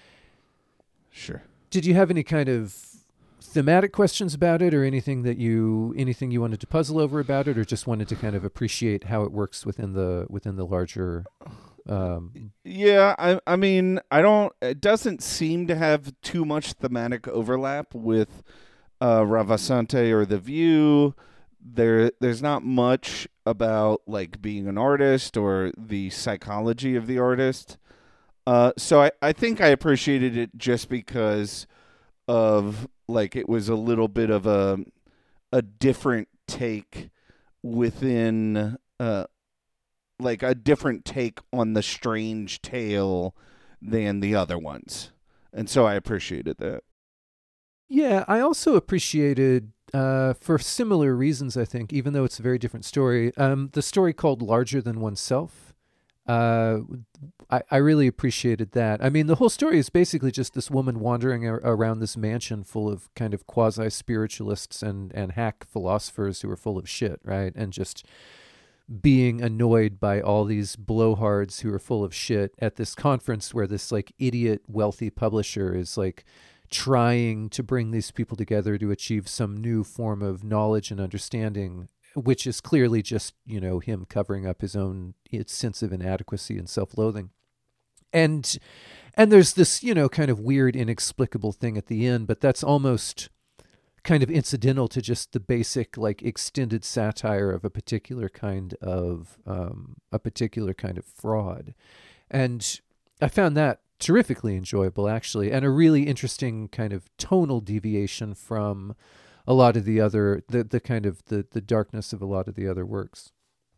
Sure. Did you have any kind of thematic questions about it, or anything that you, anything you wanted to puzzle over about it, or just wanted to kind of appreciate how it works within the, within the larger, um, yeah, I I mean, I don't, it doesn't seem to have too much thematic overlap with uh, Ravasante or The View. There, there's not much about like being an artist or the psychology of the artist. Uh, so I, I think I appreciated it just because of like it was a little bit of a a different take within uh like a different take on the strange tale than the other ones. And so I appreciated that. Yeah, I also appreciated, uh, for similar reasons, I think, even though it's a very different story, um, the story called Larger Than Oneself. Uh, I, I really appreciated that. I mean, the whole story is basically just this woman wandering ar- around this mansion full of kind of quasi-spiritualists and, and hack philosophers who are full of shit, right? And just being annoyed by all these blowhards who are full of shit at this conference where this like idiot wealthy publisher is like trying to bring these people together to achieve some new form of knowledge and understanding, which is clearly just, you know, him covering up his own sense of inadequacy and self-loathing. And and there's this, you know, kind of weird, inexplicable thing at the end, but that's almost kind of incidental to just the basic, like, extended satire of a particular kind of um, a particular kind of fraud. And I found that terrifically enjoyable, actually, and a really interesting kind of tonal deviation from a lot of the other, the, the kind of the, the darkness of a lot of the other works.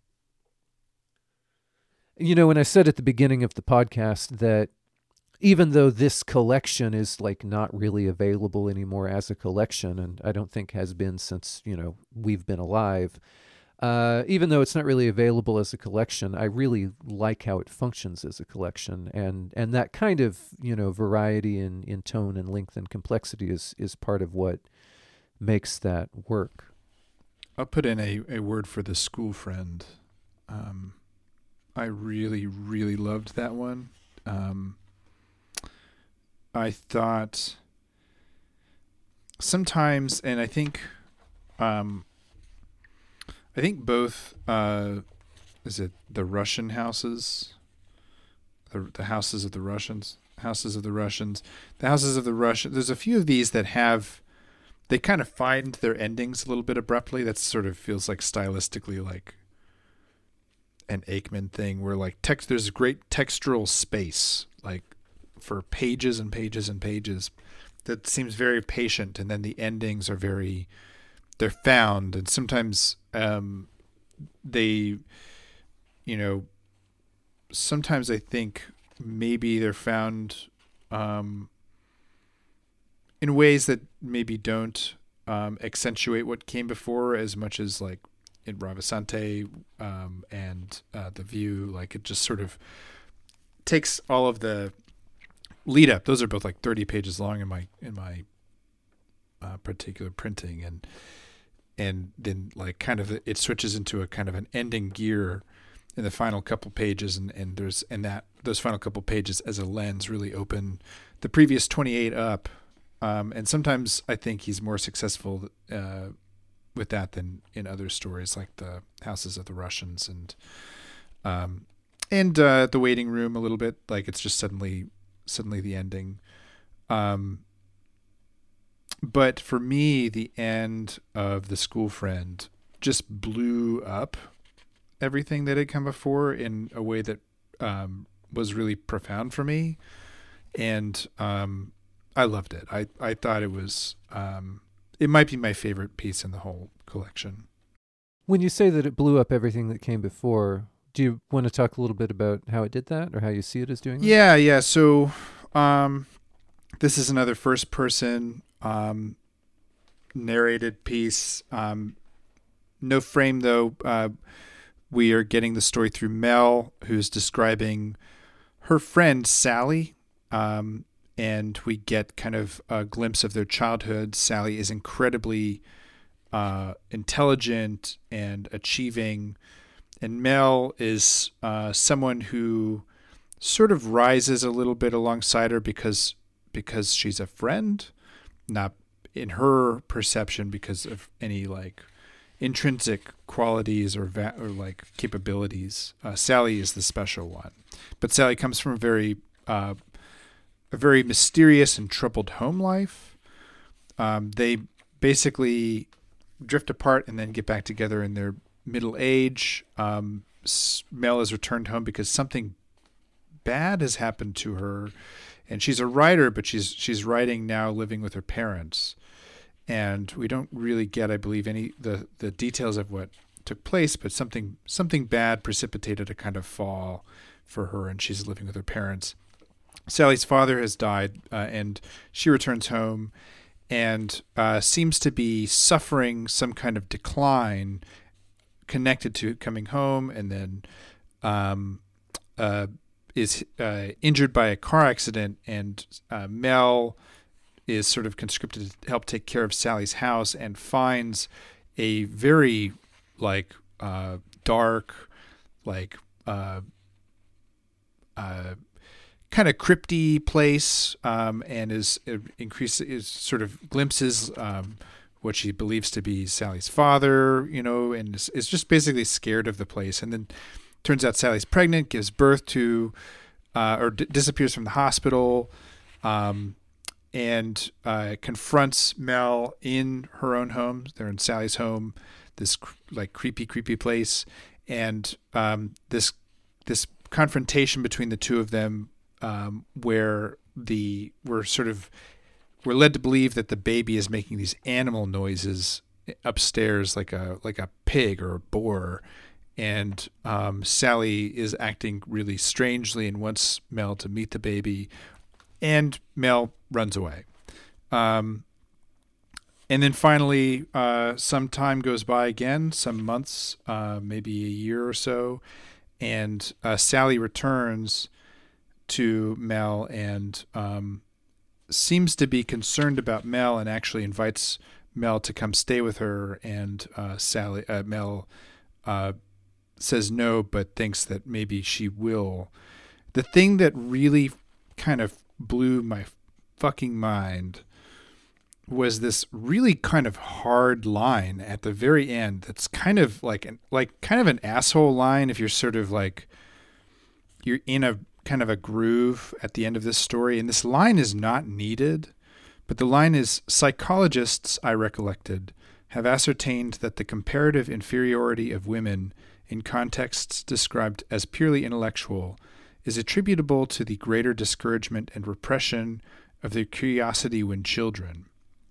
You know, when I said at the beginning of the podcast that even though this collection is like not really available anymore as a collection, and I don't think has been since, you know, we've been alive, uh, even though it's not really available as a collection, I really like how it functions as a collection. And, and that kind of, you know, variety in, in tone and length and complexity is, is part of what makes that work. I'll put in a, a word for the school friend. Um, I really, really loved that one. Um, I thought sometimes, and I think, um, I think both, uh, is it the Russian houses, the the houses of the Russians, houses of the Russians, the houses of the Russians. There's a few of these that have, they kind of find their endings a little bit abruptly. That sort of feels like stylistically like an Aikman thing, where like text, there's great textural space, like for pages and pages and pages, that seems very patient, and then the endings are very, they're found, and sometimes um, they, you know, sometimes I think maybe they're found um, in ways that maybe don't um, accentuate what came before as much as like in Ravasante um, and uh, The View. Like it just sort of takes all of the lead up. Those are both like thirty pages long in my in my uh, particular printing, and and then like kind of it switches into a kind of an ending gear in the final couple pages, and, and there's and that those final couple pages as a lens really open the previous twenty-eight up, um, and sometimes I think he's more successful uh, with that than in other stories like the Houses of the Russians and um, and uh, The Waiting Room a little bit. Like it's just suddenly. suddenly the ending. Um, but for me, the end of The School Friend just blew up everything that had come before in a way that um, was really profound for me. And um, I loved it. I, I thought it was, um, it might be my favorite piece in the whole collection. When you say that it blew up everything that came before, do you want to talk a little bit about how it did that, or how you see it as doing that? Yeah, yeah. So um, this is another first-person um, narrated piece. Um, no frame, though. Uh, we are getting the story through Mel, who's describing her friend, Sally. Um, and we get kind of a glimpse of their childhood. Sally is incredibly uh, intelligent and achieving, and Mel is uh, someone who sort of rises a little bit alongside her because because she's a friend, not in her perception because of any like intrinsic qualities or va- or like capabilities. Uh, Sally is the special one, but Sally comes from a very uh, a very mysterious and troubled home life. Um, they basically drift apart and then get back together in their middle age. Um, Mel is returned home because something bad has happened to her, and she's a writer, but she's she's writing now living with her parents, and we don't really get, I believe, any the the details of what took place, but something something bad precipitated a kind of fall for her, and she's living with her parents. Sally's father has died, uh, and she returns home and uh, seems to be suffering some kind of decline connected to coming home, and then um, uh, is uh, injured by a car accident, and uh, Mel is sort of conscripted to help take care of Sally's house, and finds a very like uh, dark, like uh, uh, kind of crypty place, um, and is uh, increase is sort of glimpses um, what she believes to be Sally's father, you know, and is, is just basically scared of the place, and then. Turns out Sally's pregnant, gives birth to, uh, or d- disappears from the hospital, um, and uh, confronts Mel in her own home. They're in Sally's home, this cr- like creepy, creepy place, and um, this this confrontation between the two of them, um, where the we're sort of we're led to believe that the baby is making these animal noises upstairs, like a like a pig or a boar. And um, Sally is acting really strangely and wants Mel to meet the baby, and Mel runs away. Um, and then finally, uh, some time goes by again, some months, uh, maybe a year or so, and uh, Sally returns to Mel and um, seems to be concerned about Mel, and actually invites Mel to come stay with her. And uh, Sally, uh, Mel. Uh, says no, but thinks that maybe she will. The thing that really kind of blew my fucking mind was this really kind of hard line at the very end that's kind of like an, like kind of an asshole line if you're sort of like you're in a kind of a groove at the end of this story. And this line is not needed, but the line is, psychologists, I recollected, have ascertained that the comparative inferiority of women in contexts described as purely intellectual, is attributable to the greater discouragement and repression of their curiosity when children.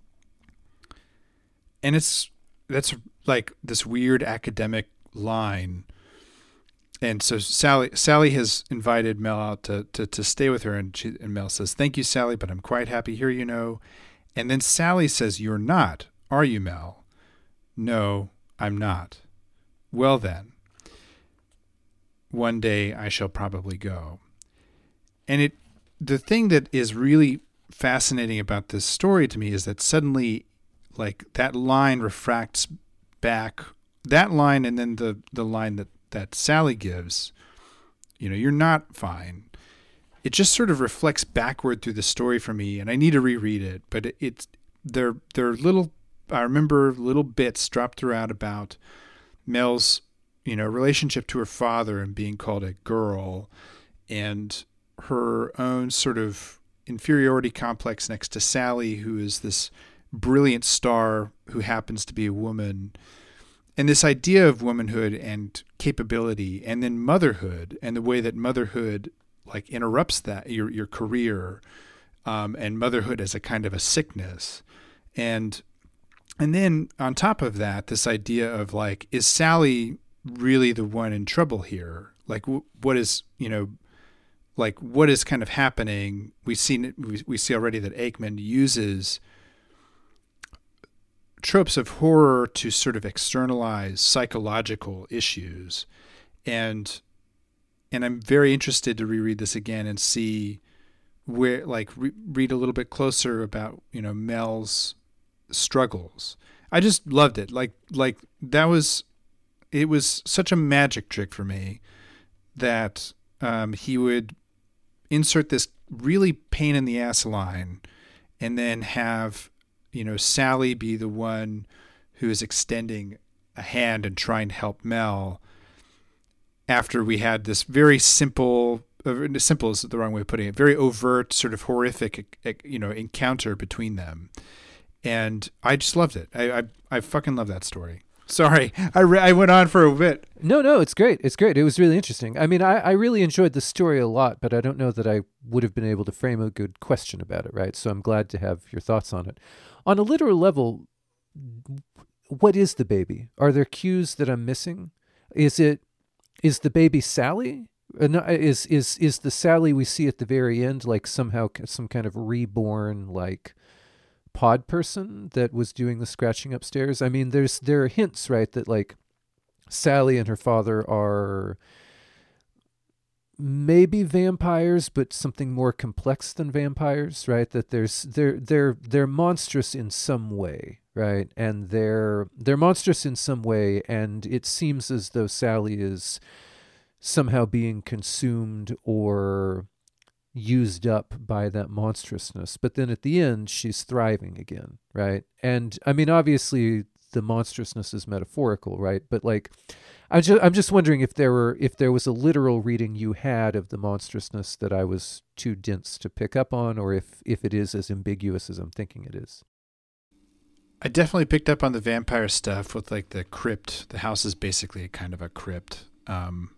And it's that's like this weird academic line. And so Sally Sally has invited Mel out to to, to stay with her, and, she, and Mel says, "Thank you, Sally, but I'm quite happy here, you know." And then Sally says, "You're not, are you, Mel?" "No, I'm not." "Well then, one day I shall probably go." And it, the thing that is really fascinating about this story to me is that suddenly, like, that line refracts back, that line and then the, the line that, that Sally gives, you know, "You're not fine." It just sort of reflects backward through the story for me, and I need to reread it, but it, it's, there, there are little, I remember little bits dropped throughout about Mel's, you know, relationship to her father and being called a girl, and her own sort of inferiority complex next to Sally, who is this brilliant star who happens to be a woman, and this idea of womanhood and capability, and then motherhood and the way that motherhood like interrupts that your your career, um, and motherhood as a kind of a sickness, and and then on top of that, this idea of like, is Sally really the one in trouble here? Like, w- what is, you know, like what is kind of happening? We've seen it, we, we see already that Aikman uses tropes of horror to sort of externalize psychological issues. And, and I'm very interested to reread this again and see where like re- read a little bit closer about, you know, Mel's struggles. I just loved it. Like like that was it was such a magic trick for me that um, he would insert this really pain in the ass line and then have, you know, Sally be the one who is extending a hand and trying to help Mel after we had this very simple, uh, simple is the wrong way of putting it, very overt, sort of horrific, you know, encounter between them. And I just loved it. I I, I fucking love that story. Sorry, I, re- I went on for a bit. No, no, it's great. It's great. It was really interesting. I mean, I, I really enjoyed the story a lot, but I don't know that I would have been able to frame a good question about it, right? So I'm glad to have your thoughts on it. On a literal level, what is the baby? Are there cues that I'm missing? Is it is the baby Sally? Uh, no, is is is the Sally we see at the very end like somehow some kind of reborn like pod person that was doing the scratching upstairs? I mean, there's there are hints, right, that like Sally and her father are maybe vampires, but something more complex than vampires, right? That there's they're they're they're monstrous in some way, right? And they're they're monstrous in some way, and it seems as though Sally is somehow being consumed or used up by that monstrousness. But then at the end, she's thriving again, right? And I mean, obviously the monstrousness is metaphorical, right? But like, I'm just, I'm just wondering if there were, if there was a literal reading you had of the monstrousness that I was too dense to pick up on, or if, if it is as ambiguous as I'm thinking it is. I definitely picked up on the vampire stuff with like the crypt. The house is basically a kind of a crypt. Um,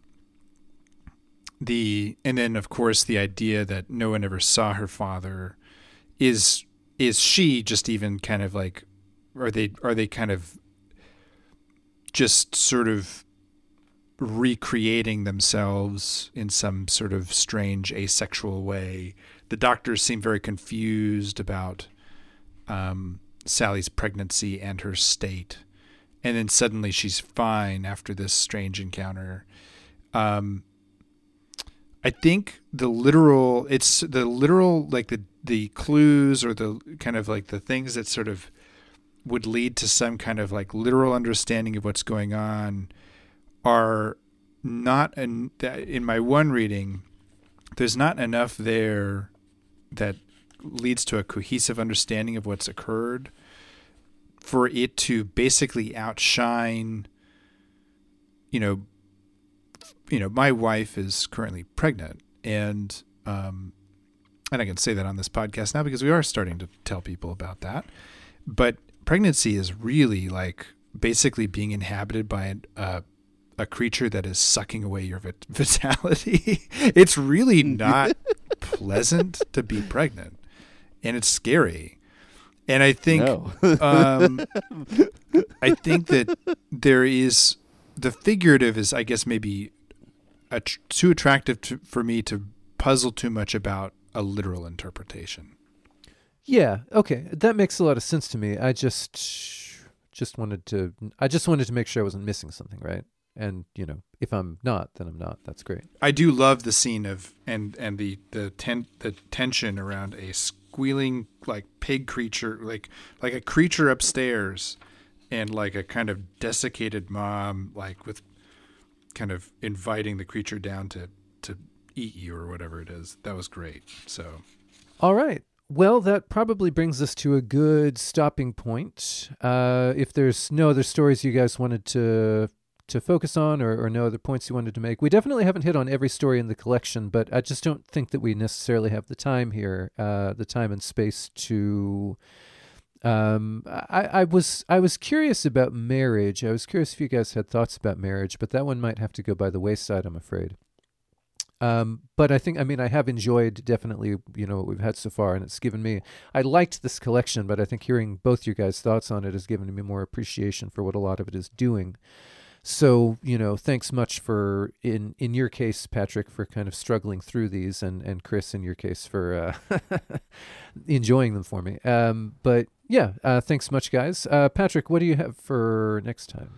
The and then of course the idea that no one ever saw her father is is she just even kind of like are they are they kind of just sort of recreating themselves in some sort of strange asexual way? The doctors seem very confused about um, Sally's pregnancy and her state, and then suddenly she's fine after this strange encounter. Um, I think the literal, it's the literal, like the, the clues or the kind of like the things that sort of would lead to some kind of like literal understanding of what's going on are not, in, in my one reading, there's not enough there that leads to a cohesive understanding of what's occurred for it to basically outshine, you know, you know, my wife is currently pregnant, and um, and I can say that on this podcast now because we are starting to tell people about that. But pregnancy is really like basically being inhabited by a, a creature that is sucking away your vit- vitality. It's really not pleasant to be pregnant, and it's scary. And I think, No. um, I think that there is the figurative is, I guess, maybe a, too attractive to, for me to puzzle too much about a literal interpretation. Yeah. Okay. That makes a lot of sense to me. I just, just wanted to, I just wanted to make sure I wasn't missing something, right? And you know, if I'm not, then I'm not. That's great. I do love the scene of and and the the ten, the tension around a squealing like pig creature, like like a creature upstairs, and like a kind of desiccated mom, like with kind of inviting the creature down to to eat you or whatever it is. That was great. So, all right. Well, that probably brings us to a good stopping point. Uh, if there's no other stories you guys wanted to to focus on or, or no other points you wanted to make, we definitely haven't hit on every story in the collection, but I just don't think that we necessarily have the time here, uh, the time and space to... Um, I, I was I was curious about marriage. I was curious if you guys had thoughts about marriage, but that one might have to go by the wayside, I'm afraid. Um, but I think, I mean, I have enjoyed definitely, you know, what we've had so far, and it's given me, I liked this collection, but I think hearing both your guys' thoughts on it has given me more appreciation for what a lot of it is doing. So, you know, thanks much for, in, in your case, Patrick, for kind of struggling through these, and, and Chris, in your case, for uh, enjoying them for me. Um, but yeah, uh, thanks much, guys. Uh, Patrick, what do you have for next time?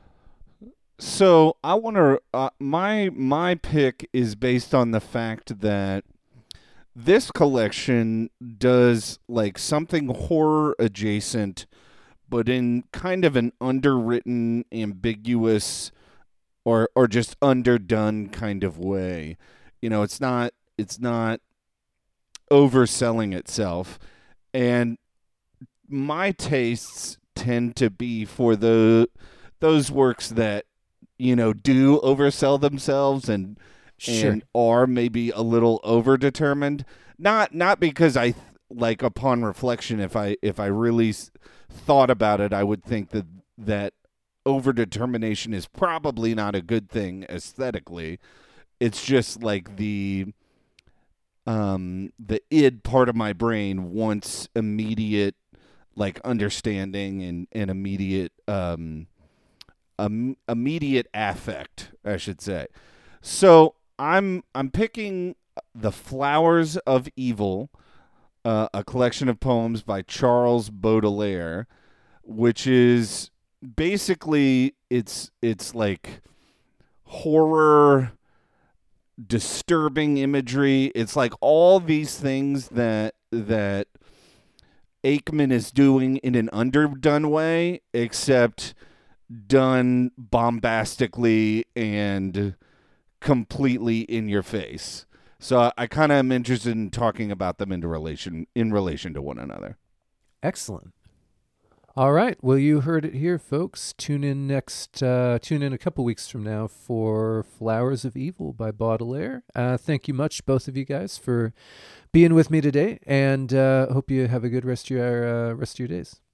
So I want to. Uh, my my pick is based on the fact that this collection does like something horror adjacent, but in kind of an underwritten, ambiguous, or or just underdone kind of way. You know, it's not it's not overselling itself, and my tastes tend to be for the those works that, you know, do oversell themselves and Sure. and are maybe a little overdetermined. Not not because I th- like upon reflection, if I if I really s- thought about it, I would think that that overdetermination is probably not a good thing aesthetically. It's just like the um the id part of my brain wants immediate like understanding and, and immediate um um, immediate affect, I should say. So I'm I'm picking The Flowers of Evil, uh, a collection of poems by Charles Baudelaire, which is basically it's it's like horror, disturbing imagery. It's like all these things that that Aikman is doing in an underdone way, except done bombastically and completely in your face. So I, I kind of am interested in talking about them in relation in relation to one another. Excellent. All right. Well, you heard it here, folks. Tune in next. Uh, tune in a couple weeks from now for "Flowers of Evil" by Baudelaire. Uh, thank you much, both of you guys, for being with me today, and uh, hope you have a good rest of your uh, rest of your days.